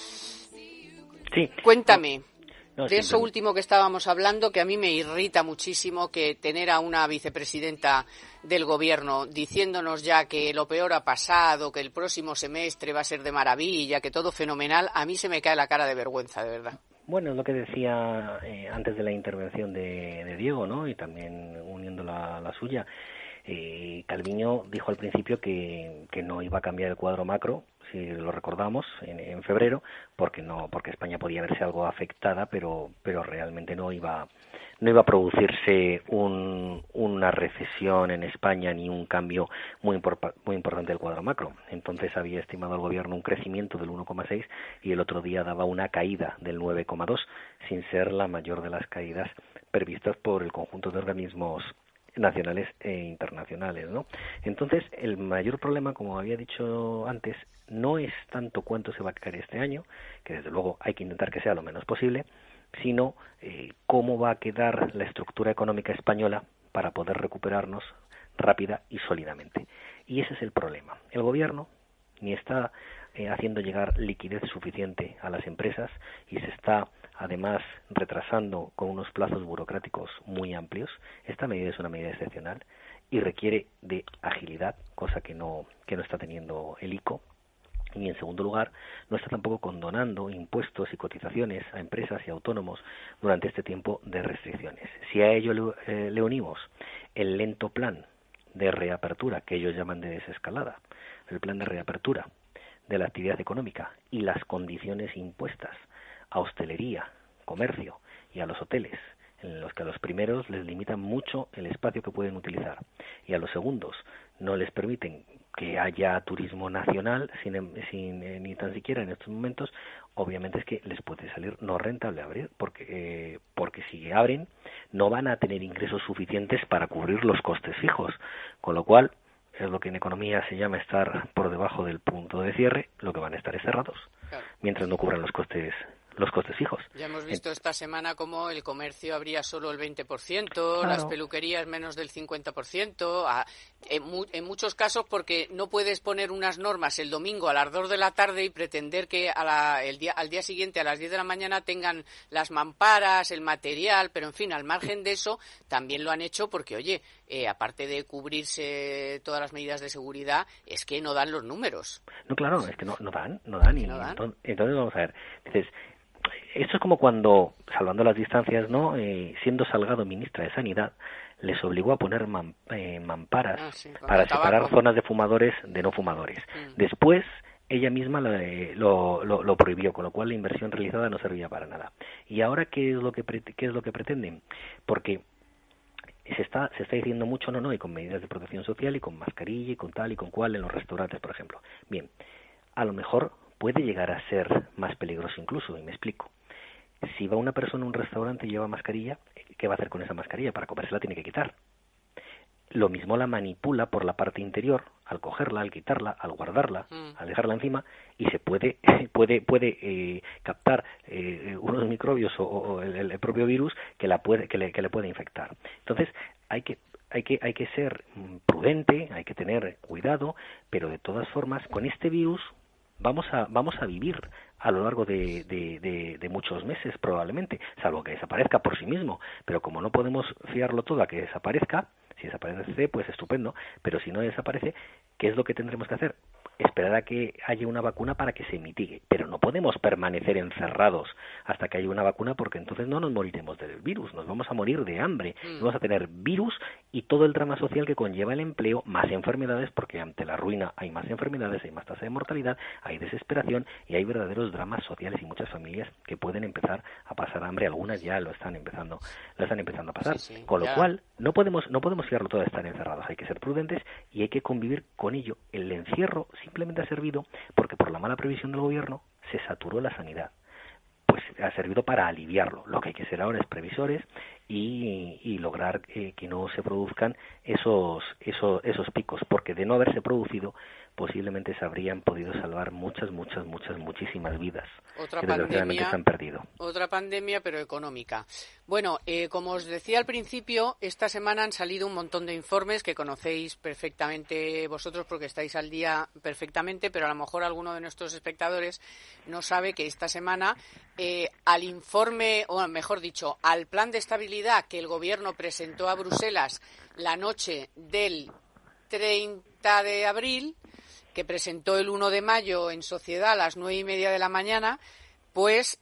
Sí. Cuéntame. No, de eso último que estábamos hablando, que a mí me irrita muchísimo, que tener a una vicepresidenta del gobierno diciéndonos ya que lo peor ha pasado, que el próximo semestre va a ser de maravilla, que todo fenomenal, a mí se me cae la cara de vergüenza, de verdad. Bueno, es lo que decía eh, antes de la intervención de, de Diego, ¿no? Y también uniendo la, la suya. Eh, Calviño dijo al principio que, que no iba a cambiar el cuadro macro, si lo recordamos, en, en febrero, porque no, porque España podía verse algo afectada, pero, pero realmente no iba, no iba a producirse un, una recesión en España ni un cambio muy, impor, muy importante del cuadro macro. Entonces había estimado el gobierno un crecimiento del uno coma seis y el otro día daba una caída del nueve coma dos, sin ser la mayor de las caídas previstas por el conjunto de organismos nacionales e internacionales, ¿no? Entonces, el mayor problema, como había dicho antes, no es tanto cuánto se va a caer este año, que desde luego hay que intentar que sea lo menos posible, sino eh, cómo va a quedar la estructura económica española para poder recuperarnos rápida y sólidamente. Y ese es el problema. El gobierno ni está eh, haciendo llegar liquidez suficiente a las empresas y se está además retrasando con unos plazos burocráticos muy amplios. Esta medida es una medida excepcional y requiere de agilidad, cosa que no que no está teniendo el I C O. Y en segundo lugar, no está tampoco condonando impuestos y cotizaciones a empresas y autónomos durante este tiempo de restricciones. Si a ello le, eh, le unimos el lento plan de reapertura, que ellos llaman de desescalada, el plan de reapertura de la actividad económica y las condiciones impuestas a hostelería, comercio y a los hoteles, en los que a los primeros les limitan mucho el espacio que pueden utilizar y a los segundos no les permiten que haya turismo nacional sin, sin eh, ni tan siquiera en estos momentos, obviamente es que les puede salir no rentable abrir, porque eh, porque si abren no van a tener ingresos suficientes para cubrir los costes fijos, con lo cual es lo que en economía se llama estar por debajo del punto de cierre, lo que van a estar es cerrados, claro, mientras no cubran los costes los costes fijos. Ya hemos visto esta semana cómo el comercio abría solo el veinte por ciento, claro, las peluquerías menos del cincuenta por ciento, a, en, mu, en muchos casos porque no puedes poner unas normas el domingo a las dos de la tarde y pretender que a la, el día, al día siguiente a las diez de la mañana tengan las mamparas, el material, pero en fin, al margen de eso también lo han hecho porque, oye, eh, aparte de cubrirse todas las medidas de seguridad, es que no dan los números. No, claro, es que no, no dan, no dan. Y no dan. Entonces, entonces vamos a ver, dices, esto es como cuando, salvando las distancias, ¿no? Eh, siendo Salgado ministra de Sanidad, les obligó a poner man, eh, mamparas ah, sí, para separar zonas de fumadores de no fumadores. Mm. Después, ella misma lo, lo, lo, lo prohibió, con lo cual la inversión realizada no servía para nada. ¿Y ahora qué es lo que, qué es lo que pretenden? Porque se está, se está diciendo mucho, no, no, y con medidas de protección social, y con mascarilla, y con tal, y con cual, en los restaurantes, por ejemplo. Bien, a lo mejor puede llegar a ser más peligroso incluso, y me explico. Si va una persona a un restaurante y lleva mascarilla, ¿qué va a hacer con esa mascarilla? Para comérsela tiene que quitar. Lo mismo la manipula por la parte interior, al cogerla, al quitarla, al guardarla, mm. al dejarla encima, y se puede puede puede eh, captar eh, unos microbios o, o el, el propio virus que la puede que le, que le puede infectar. Entonces hay que hay que hay que ser prudente, hay que tener cuidado, pero de todas formas con este virus vamos a vamos a vivir a lo largo de, de, de, de muchos meses probablemente, salvo que desaparezca por sí mismo, pero como no podemos fiarlo todo a que desaparezca, si desaparece pues estupendo, pero si no desaparece, ¿qué es lo que tendremos que hacer? Esperar a que haya una vacuna para que se mitigue, pero no podemos permanecer encerrados hasta que haya una vacuna, porque entonces no nos moriremos del virus, nos vamos a morir de hambre, mm. vamos a tener virus y todo el drama social que conlleva el empleo, más enfermedades, porque ante la ruina hay más enfermedades, hay más tasa de mortalidad, hay desesperación y hay verdaderos dramas sociales y muchas familias que pueden empezar a pasar hambre, algunas ya lo están empezando, lo están empezando a pasar, sí, sí, con lo ya. cual no podemos no podemos fiarlo todo a estar encerrados, hay que ser prudentes y hay que convivir con ello. El encierro simplemente ha servido porque por la mala previsión del gobierno se saturó la sanidad, pues ha servido para aliviarlo. Lo que hay que ser ahora es previsores y, y lograr eh, que no se produzcan esos, esos esos picos, porque de no haberse producido posiblemente se habrían podido salvar muchas, muchas, muchas, muchísimas vidas otra que desgraciadamente pandemia, se han perdido. Otra pandemia, pero económica. Bueno, eh, como os decía al principio, esta semana han salido un montón de informes que conocéis perfectamente vosotros porque estáis al día perfectamente, pero a lo mejor alguno de nuestros espectadores no sabe que esta semana eh, al informe, o mejor dicho, al plan de estabilidad que el Gobierno presentó a Bruselas la noche del treinta de abril, que presentó el uno de mayo en Sociedad a las nueve y media de la mañana, pues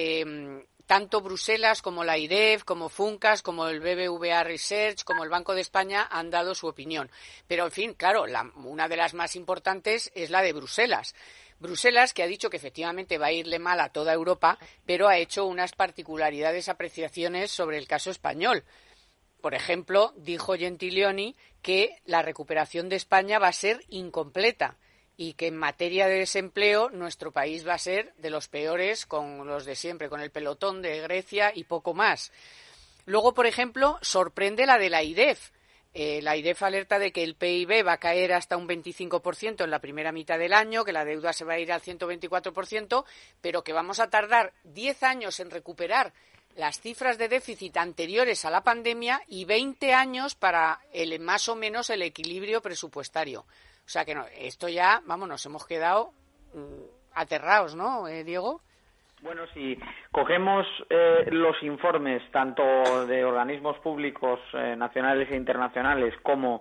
eh, tanto Bruselas como la I D E F, como Funcas, como el B B V A Research, como el Banco de España han dado su opinión. Pero, en fin, claro, la, una de las más importantes es la de Bruselas. Bruselas, que ha dicho que efectivamente va a irle mal a toda Europa, pero ha hecho unas particularidades, apreciaciones sobre el caso español. Por ejemplo, dijo Gentiloni que la recuperación de España va a ser incompleta y que en materia de desempleo nuestro país va a ser de los peores con los de siempre, con el pelotón de Grecia y poco más. Luego, por ejemplo, sorprende la de la I D E F. Eh, la I D E F alerta de que el P I B va a caer hasta un veinticinco por ciento en la primera mitad del año, que la deuda se va a ir al ciento veinticuatro por ciento, pero que vamos a tardar diez años en recuperar las cifras de déficit anteriores a la pandemia y veinte años para el más o menos el equilibrio presupuestario. O sea que no, esto ya, vamos, nos hemos quedado mmm, aterrados, ¿no, eh, Diego? Bueno, si cogemos eh, los informes tanto de organismos públicos eh, nacionales e internacionales como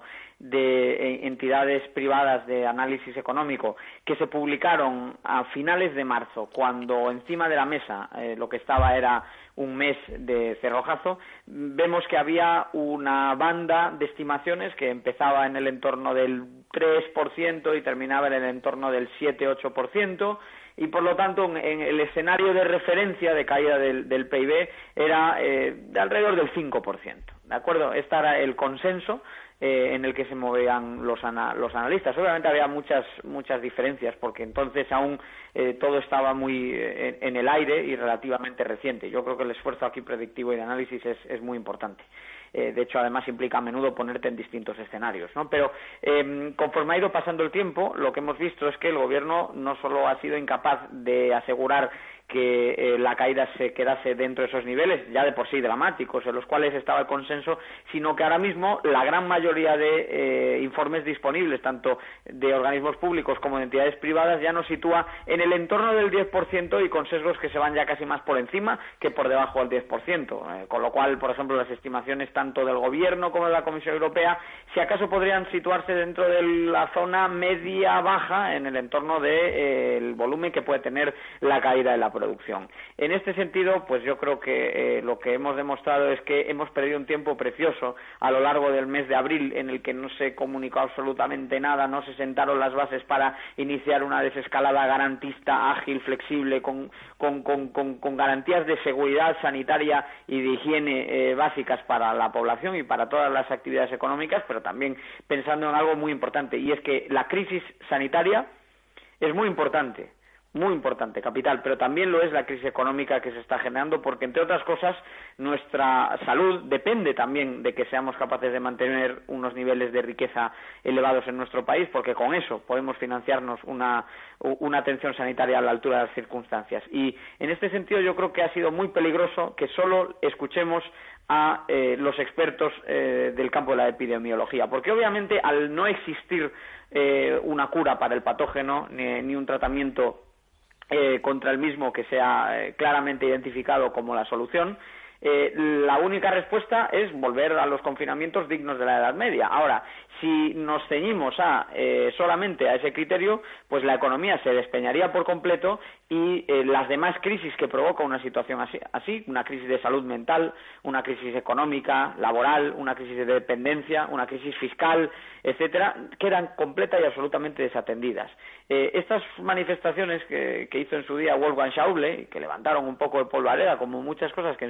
de eh, entidades privadas de análisis económico que se publicaron a finales de marzo, cuando encima de la mesa eh, lo que estaba era un mes de cerrojazo, vemos que había una banda de estimaciones que empezaba en el entorno del tres por ciento y terminaba en el entorno del siete a ocho por ciento. Y por lo tanto en el escenario de referencia de caída del, del P I B era eh, de alrededor del cinco por ciento, ¿de acuerdo? Este era el consenso eh, en el que se movían los, ana, los analistas. Obviamente había muchas muchas diferencias porque entonces aún eh, todo estaba muy eh, en el aire y relativamente reciente. Yo creo que el esfuerzo aquí predictivo y de análisis es, es muy importante. Eh, de hecho, además implica a menudo ponerte en distintos escenarios, ¿no? Pero eh, conforme ha ido pasando el tiempo, lo que hemos visto es que el Gobierno no solo ha sido incapaz de asegurar que eh, la caída se quedase dentro de esos niveles, ya de por sí dramáticos, en los cuales estaba el consenso, sino que ahora mismo la gran mayoría de eh, informes disponibles, tanto de organismos públicos como de entidades privadas, ya nos sitúa en el entorno del diez por ciento y con sesgos que se van ya casi más por encima que por debajo del diez por ciento. Eh, con lo cual, por ejemplo, las estimaciones tanto del Gobierno como de la Comisión Europea, si acaso podrían situarse dentro de la zona media-baja, en el entorno del de, eh, volumen que puede tener la caída de la producción. En este sentido, pues yo creo que eh, lo que hemos demostrado es que hemos perdido un tiempo precioso a lo largo del mes de abril en el que no se comunicó absolutamente nada, no se sentaron las bases para iniciar una desescalada garantista, ágil, flexible, con, con, con, con, con garantías de seguridad sanitaria y de higiene eh, básicas para la población y para todas las actividades económicas, pero también pensando en algo muy importante, y es que la crisis sanitaria es muy importante. Muy importante, capital, pero también lo es la crisis económica que se está generando porque, entre otras cosas, nuestra salud depende también de que seamos capaces de mantener unos niveles de riqueza elevados en nuestro país, porque con eso podemos financiarnos una, una atención sanitaria a la altura de las circunstancias. Y en este sentido yo creo que ha sido muy peligroso que solo escuchemos a eh, los expertos eh, del campo de la epidemiología, porque obviamente al no existir eh, una cura para el patógeno ni, ni un tratamiento Eh, contra el mismo que sea eh, claramente identificado como la solución, eh, la única respuesta es volver a los confinamientos dignos de la Edad Media. Ahora, si nos ceñimos a eh, solamente a ese criterio, pues la economía se despeñaría por completo y eh, las demás crisis que provoca una situación así, así, una crisis de salud mental, una crisis económica, laboral, una crisis de dependencia, una crisis fiscal, etcétera, quedan completa y absolutamente desatendidas. Eh, estas manifestaciones que, que hizo en su día Wolfgang Schäuble, que levantaron un poco de polvareda, como muchas cosas que en su día dijo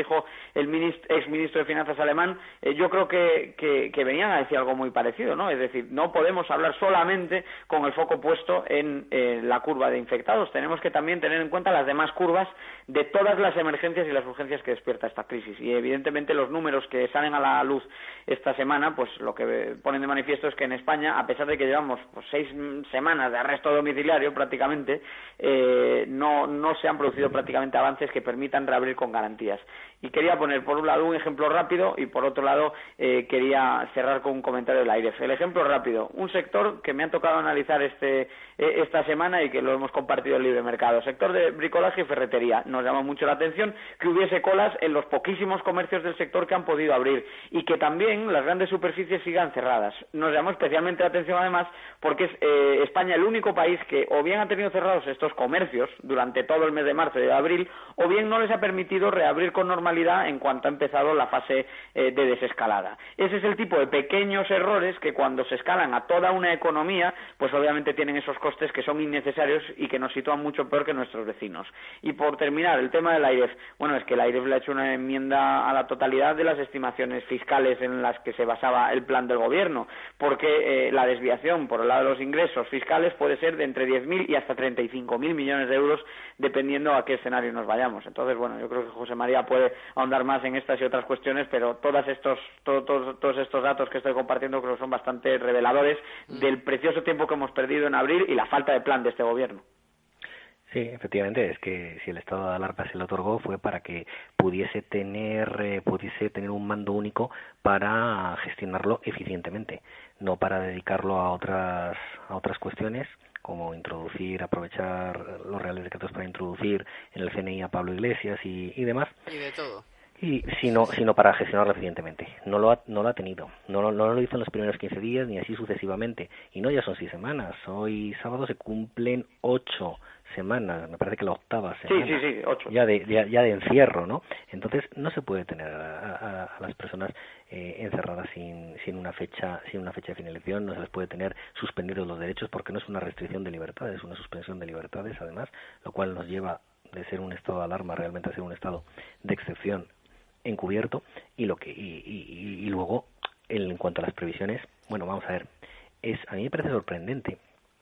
dijo el ministro, ex ministro de Finanzas alemán, eh, yo creo que, que, que venían a decir algo muy parecido, ¿no? Es decir, no podemos hablar solamente con el foco puesto en eh, la curva de infectados, tenemos que también tener en cuenta las demás curvas de todas las emergencias y las urgencias que despierta esta crisis. Y evidentemente los números que salen a la luz esta semana, pues lo que ponen de manifiesto es que en España, a pesar de que llevamos pues, seis semanas de arresto domiciliario prácticamente, eh, no, no se han producido prácticamente avances que permitan reabrir con garantías. Y quería poner por un lado un ejemplo rápido y por otro lado eh, quería cerrar con un comentario del AIREF. El ejemplo rápido, un sector que me ha tocado analizar este eh, esta semana y que lo hemos compartido en Libre Mercado, sector de bricolaje y ferretería. Nos llama mucho la atención que hubiese colas en los poquísimos comercios del sector que han podido abrir y que también las grandes superficies sigan cerradas. Nos llamó especialmente la atención además porque es eh, España el único país que o bien ha tenido cerrados estos comercios durante todo el mes de marzo y de abril o bien no les ha permitido reabrir con normalidad en cuanto ha empezado la fase eh, de desescalada. Ese es el tipo de pequeños errores que cuando se escalan a toda una economía, pues obviamente tienen esos costes que son innecesarios y que nos sitúan mucho peor que nuestros vecinos. Y por terminar, el tema del AIREF. Bueno, es que el AIREF le ha hecho una enmienda a la totalidad de las estimaciones fiscales en las que se basaba el plan del gobierno, porque eh, la desviación por el lado de los ingresos fiscales puede ser de entre diez mil y hasta treinta y cinco mil millones de euros, dependiendo a qué escenario nos vayamos. Entonces, bueno, yo creo que José María puede ahondar más en estas y otras cuestiones, pero todos estos todo, todo, todos estos datos que estoy compartiendo creo que son bastante reveladores mm. del precioso tiempo que hemos perdido en abril y la falta de plan de este gobierno. Sí, efectivamente, es que si el estado de alarma se le otorgó fue para que pudiese tener eh, pudiese tener un mando único para gestionarlo eficientemente, no para dedicarlo a otras a otras cuestiones como introducir, aprovechar los reales decretos para introducir en el C N I a Pablo Iglesias y, y demás. Y de todo. Y sino, sino para gestionarlo eficientemente. No lo ha, no lo ha tenido. No, no, no lo hizo en los primeros quince días ni así sucesivamente. Y no ya son seis semanas. Hoy sábado se cumplen ocho semanas. Me parece que la octava semana. Sí, sí, sí, ocho. Ya de, ya, ya de encierro, ¿no? Entonces no se puede tener a, a, a las personas eh, encerradas sin, sin una fecha, sin una fecha de finalización. No se les puede tener suspendidos los derechos porque no es una restricción de libertades, es una suspensión de libertades, además, lo cual nos lleva de ser un estado de alarma realmente a ser un estado de excepción encubierto. Y lo que y, y, y luego en cuanto a las previsiones, bueno, vamos a ver, es a mí me parece sorprendente,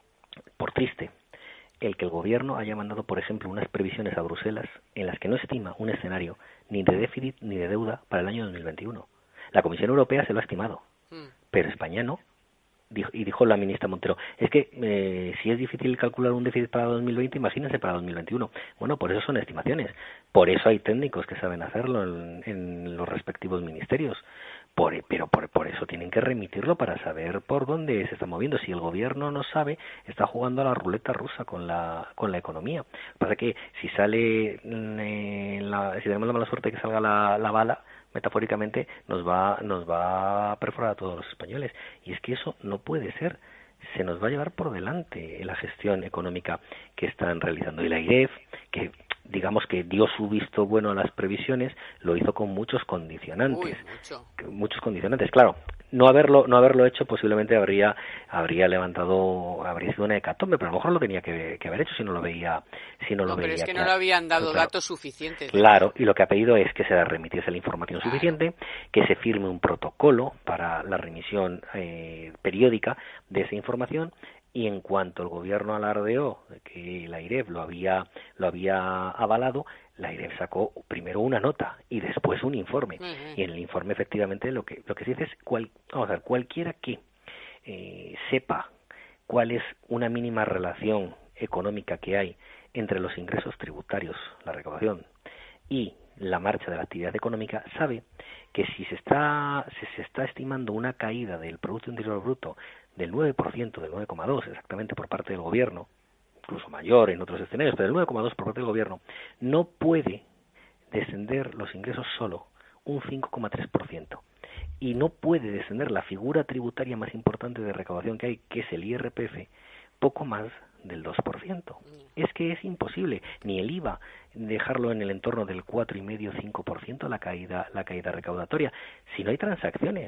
por triste, el que el gobierno haya mandado, por ejemplo, unas previsiones a Bruselas en las que no estima un escenario ni de déficit ni de deuda para el año dos mil veintiuno. La Comisión Europea se lo ha estimado, mm. pero España no. Dijo, y dijo la ministra Montero, es que eh, si es difícil calcular un déficit para dos mil veinte, imagínense para dos mil veintiuno. Bueno, por eso son estimaciones, por eso hay técnicos que saben hacerlo en, en los respectivos ministerios, por, pero por, por eso tienen que remitirlo para saber por dónde se está moviendo. Si el gobierno no sabe, está jugando a la ruleta rusa con la con la economía. Pasa que si sale, eh, la, si tenemos la mala suerte de que salga la, la bala, metafóricamente nos va nos va a perforar a todos los españoles, y es que eso no puede ser. Se nos va a llevar por delante la gestión económica que están realizando. Y la AIREF, que digamos que dio su visto bueno a las previsiones, lo hizo con muchos condicionantes. Uy, mucho. Muchos condicionantes, claro. No haberlo no haberlo hecho posiblemente habría habría levantado habría sido una hecatombe, pero a lo mejor lo tenía que, que haber hecho si no lo veía si no, no lo pero veía. Es que claro. no le habían dado claro. datos suficientes. Claro, y lo que ha pedido es que se le remitiese la información claro. suficiente, que se firme un protocolo para la remisión eh, periódica de esa información. Y en cuanto el gobierno alardeó que la AIREF lo había lo había avalado, la AIREF sacó primero una nota y después un informe. Uh-huh. Y en el informe efectivamente lo que lo que se dice es cual, vamos a ver, cualquiera que eh, sepa cuál es una mínima relación económica que hay entre los ingresos tributarios, la recaudación, y la marcha de la actividad económica, sabe que si se está si se está estimando una caída del Producto Interior Bruto del nueve por ciento, del nueve coma dos por ciento exactamente por parte del gobierno, incluso mayor en otros escenarios, pero el nueve coma dos por ciento por parte del gobierno, no puede descender los ingresos solo un cinco coma tres por ciento. Y no puede descender la figura tributaria más importante de recaudación que hay, que es el I R P F, poco más del dos por ciento. Es que es imposible, ni el I V A, dejarlo en el entorno del cuatro coma cinco a cinco por ciento la caída, la caída recaudatoria, si no hay transacciones.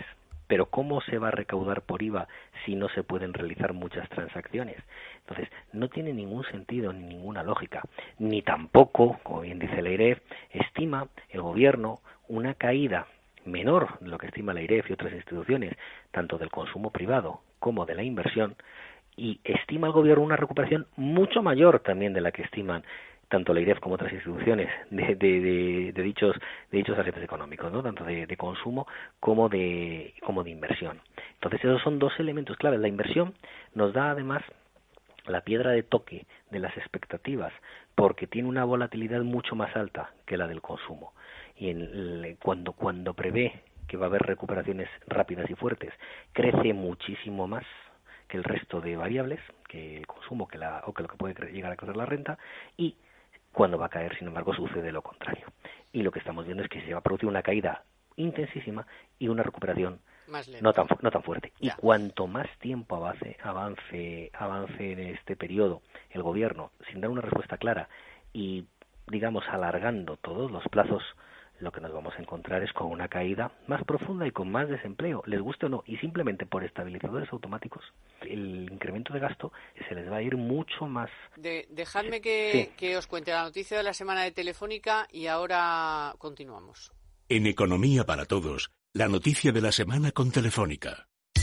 pero ¿cómo se va a recaudar por I V A si no se pueden realizar muchas transacciones? Entonces, no tiene ningún sentido ni ninguna lógica, ni tampoco, como bien dice la I R E F, estima el gobierno una caída menor de lo que estima la I R E F y otras instituciones, tanto del consumo privado como de la inversión, y estima el gobierno una recuperación mucho mayor también de la que estiman tanto la I R E F como otras instituciones de, de, de, de dichos de dichos agentes económicos, ¿no? Tanto de, de consumo como de como de inversión. Entonces esos son dos elementos claves. La inversión nos da además la piedra de toque de las expectativas, porque tiene una volatilidad mucho más alta que la del consumo. Y en el, cuando cuando prevé que va a haber recuperaciones rápidas y fuertes, crece muchísimo más que el resto de variables, que el consumo, que la o que lo que puede llegar a crecer la renta, y cuando va a caer, sin embargo, sucede lo contrario. Y lo que estamos viendo es que se va a producir una caída intensísima y una recuperación no tan no tan fuerte. Ya. Y cuanto más tiempo avance avance avance en este periodo el gobierno sin dar una respuesta clara y, digamos, alargando todos los plazos, lo que nos vamos a encontrar es con una caída más profunda y con más desempleo, les guste o no, y simplemente por estabilizadores automáticos el incremento de gasto se les va a ir mucho más. De, dejadme que, sí. que os cuente la noticia de la semana de Telefónica y ahora continuamos. En Economía para Todos, la noticia de la semana con Telefónica.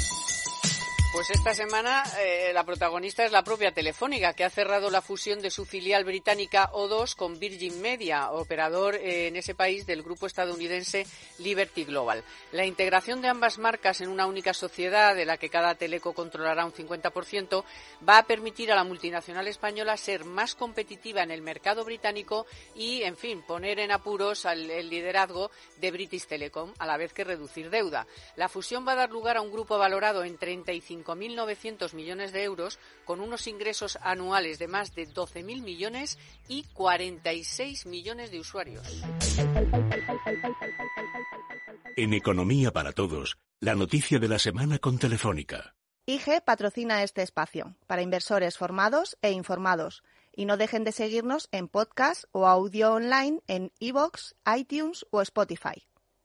Pues esta semana eh, la protagonista es la propia Telefónica, que ha cerrado la fusión de su filial británica O dos con Virgin Media, operador eh, en ese país del grupo estadounidense Liberty Global. La integración de ambas marcas en una única sociedad, de la que cada teleco controlará un cincuenta por ciento, va a permitir a la multinacional española ser más competitiva en el mercado británico y, en fin, poner en apuros al el liderazgo de British Telecom, a la vez que reducir deuda. La fusión va a dar lugar a un grupo valorado en treinta y cinco mil novecientos millones de euros, con unos ingresos anuales de más de doce mil millones y cuarenta y seis millones de usuarios. En Economía para Todos, la noticia de la semana con Telefónica. I G patrocina este espacio para inversores formados e informados. Y no dejen de seguirnos en podcast o audio online en iVoox, iTunes o Spotify.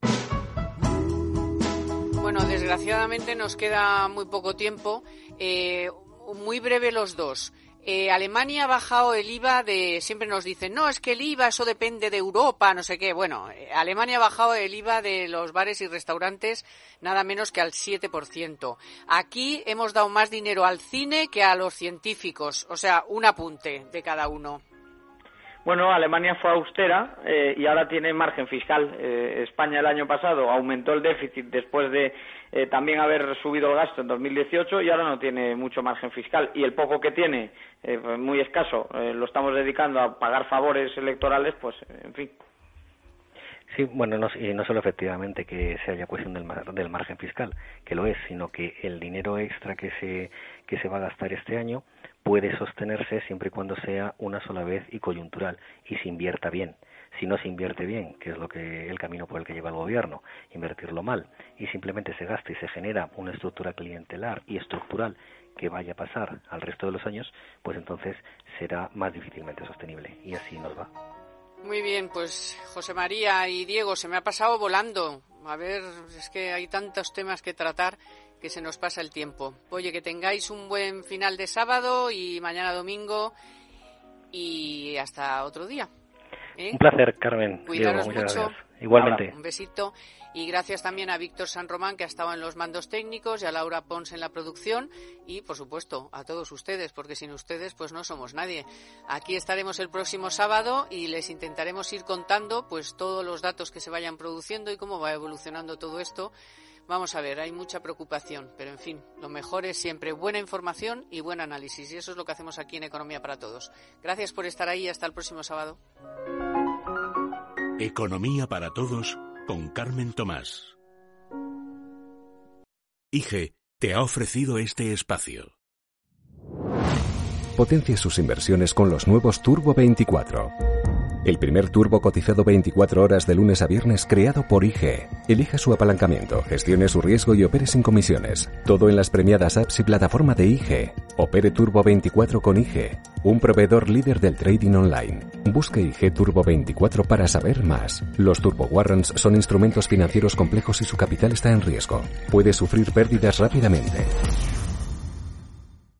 Bueno, desgraciadamente nos queda muy poco tiempo. Eh, muy breve los dos. Eh, Alemania ha bajado el I V A de... Siempre nos dicen, no, es que el I V A eso depende de Europa, no sé qué. Bueno, eh, Alemania ha bajado el I V A de los bares y restaurantes nada menos que al siete por ciento. Aquí hemos dado más dinero al cine que a los científicos. O sea, un apunte de cada uno. Bueno, Alemania fue austera eh, y ahora tiene margen fiscal. Eh, España el año pasado aumentó el déficit después de eh, también haber subido el gasto en dos mil dieciocho y ahora no tiene mucho margen fiscal. Y el poco que tiene, eh, muy escaso, eh, lo estamos dedicando a pagar favores electorales, pues, en fin. Sí, bueno, no, y no solo efectivamente que se haya cuestión del, mar, del margen fiscal, que lo es, sino que el dinero extra que se que se va a gastar este año puede sostenerse siempre y cuando sea una sola vez y coyuntural y se invierta bien. Si no se invierte bien, que es lo que el camino por el que lleva el gobierno, invertirlo mal, y simplemente se gasta y se genera una estructura clientelar y estructural que vaya a pasar al resto de los años, pues entonces será más difícilmente sostenible y así nos va. Muy bien, pues José María y Diego, se me ha pasado volando. A ver, es que hay tantos temas que tratar que se nos pasa el tiempo. Oye, que tengáis un buen final de sábado y mañana domingo y hasta otro día. ¿Eh? Un placer, Carmen. Cuidaros Diego, muchas mucho. Gracias. Igualmente. Ahora, un besito. Y gracias también a Víctor San Román, que ha estado en los mandos técnicos, y a Laura Pons en la producción, y por supuesto a todos ustedes, porque sin ustedes pues no somos nadie. Aquí estaremos el próximo sábado y les intentaremos ir contando pues todos los datos que se vayan produciendo y cómo va evolucionando todo esto. Vamos a ver, hay mucha preocupación, pero en fin, lo mejor es siempre buena información y buen análisis, y eso es lo que hacemos aquí en Economía para Todos. Gracias por estar ahí, hasta el próximo sábado. Economía para Todos con Carmen Tomás. I G te ha ofrecido este espacio. Potencia sus inversiones con los nuevos Turbo veinticuatro. el primer turbo cotizado veinticuatro horas de lunes a viernes creado por I G. Elija su apalancamiento, gestione su riesgo y opere sin comisiones. Todo en las premiadas apps y plataforma de I G. Opere Turbo veinticuatro con I G, un proveedor líder del trading online. Busque I G Turbo veinticuatro para saber más. Los Turbo Warrants son instrumentos financieros complejos y su capital está en riesgo. Puede sufrir pérdidas rápidamente.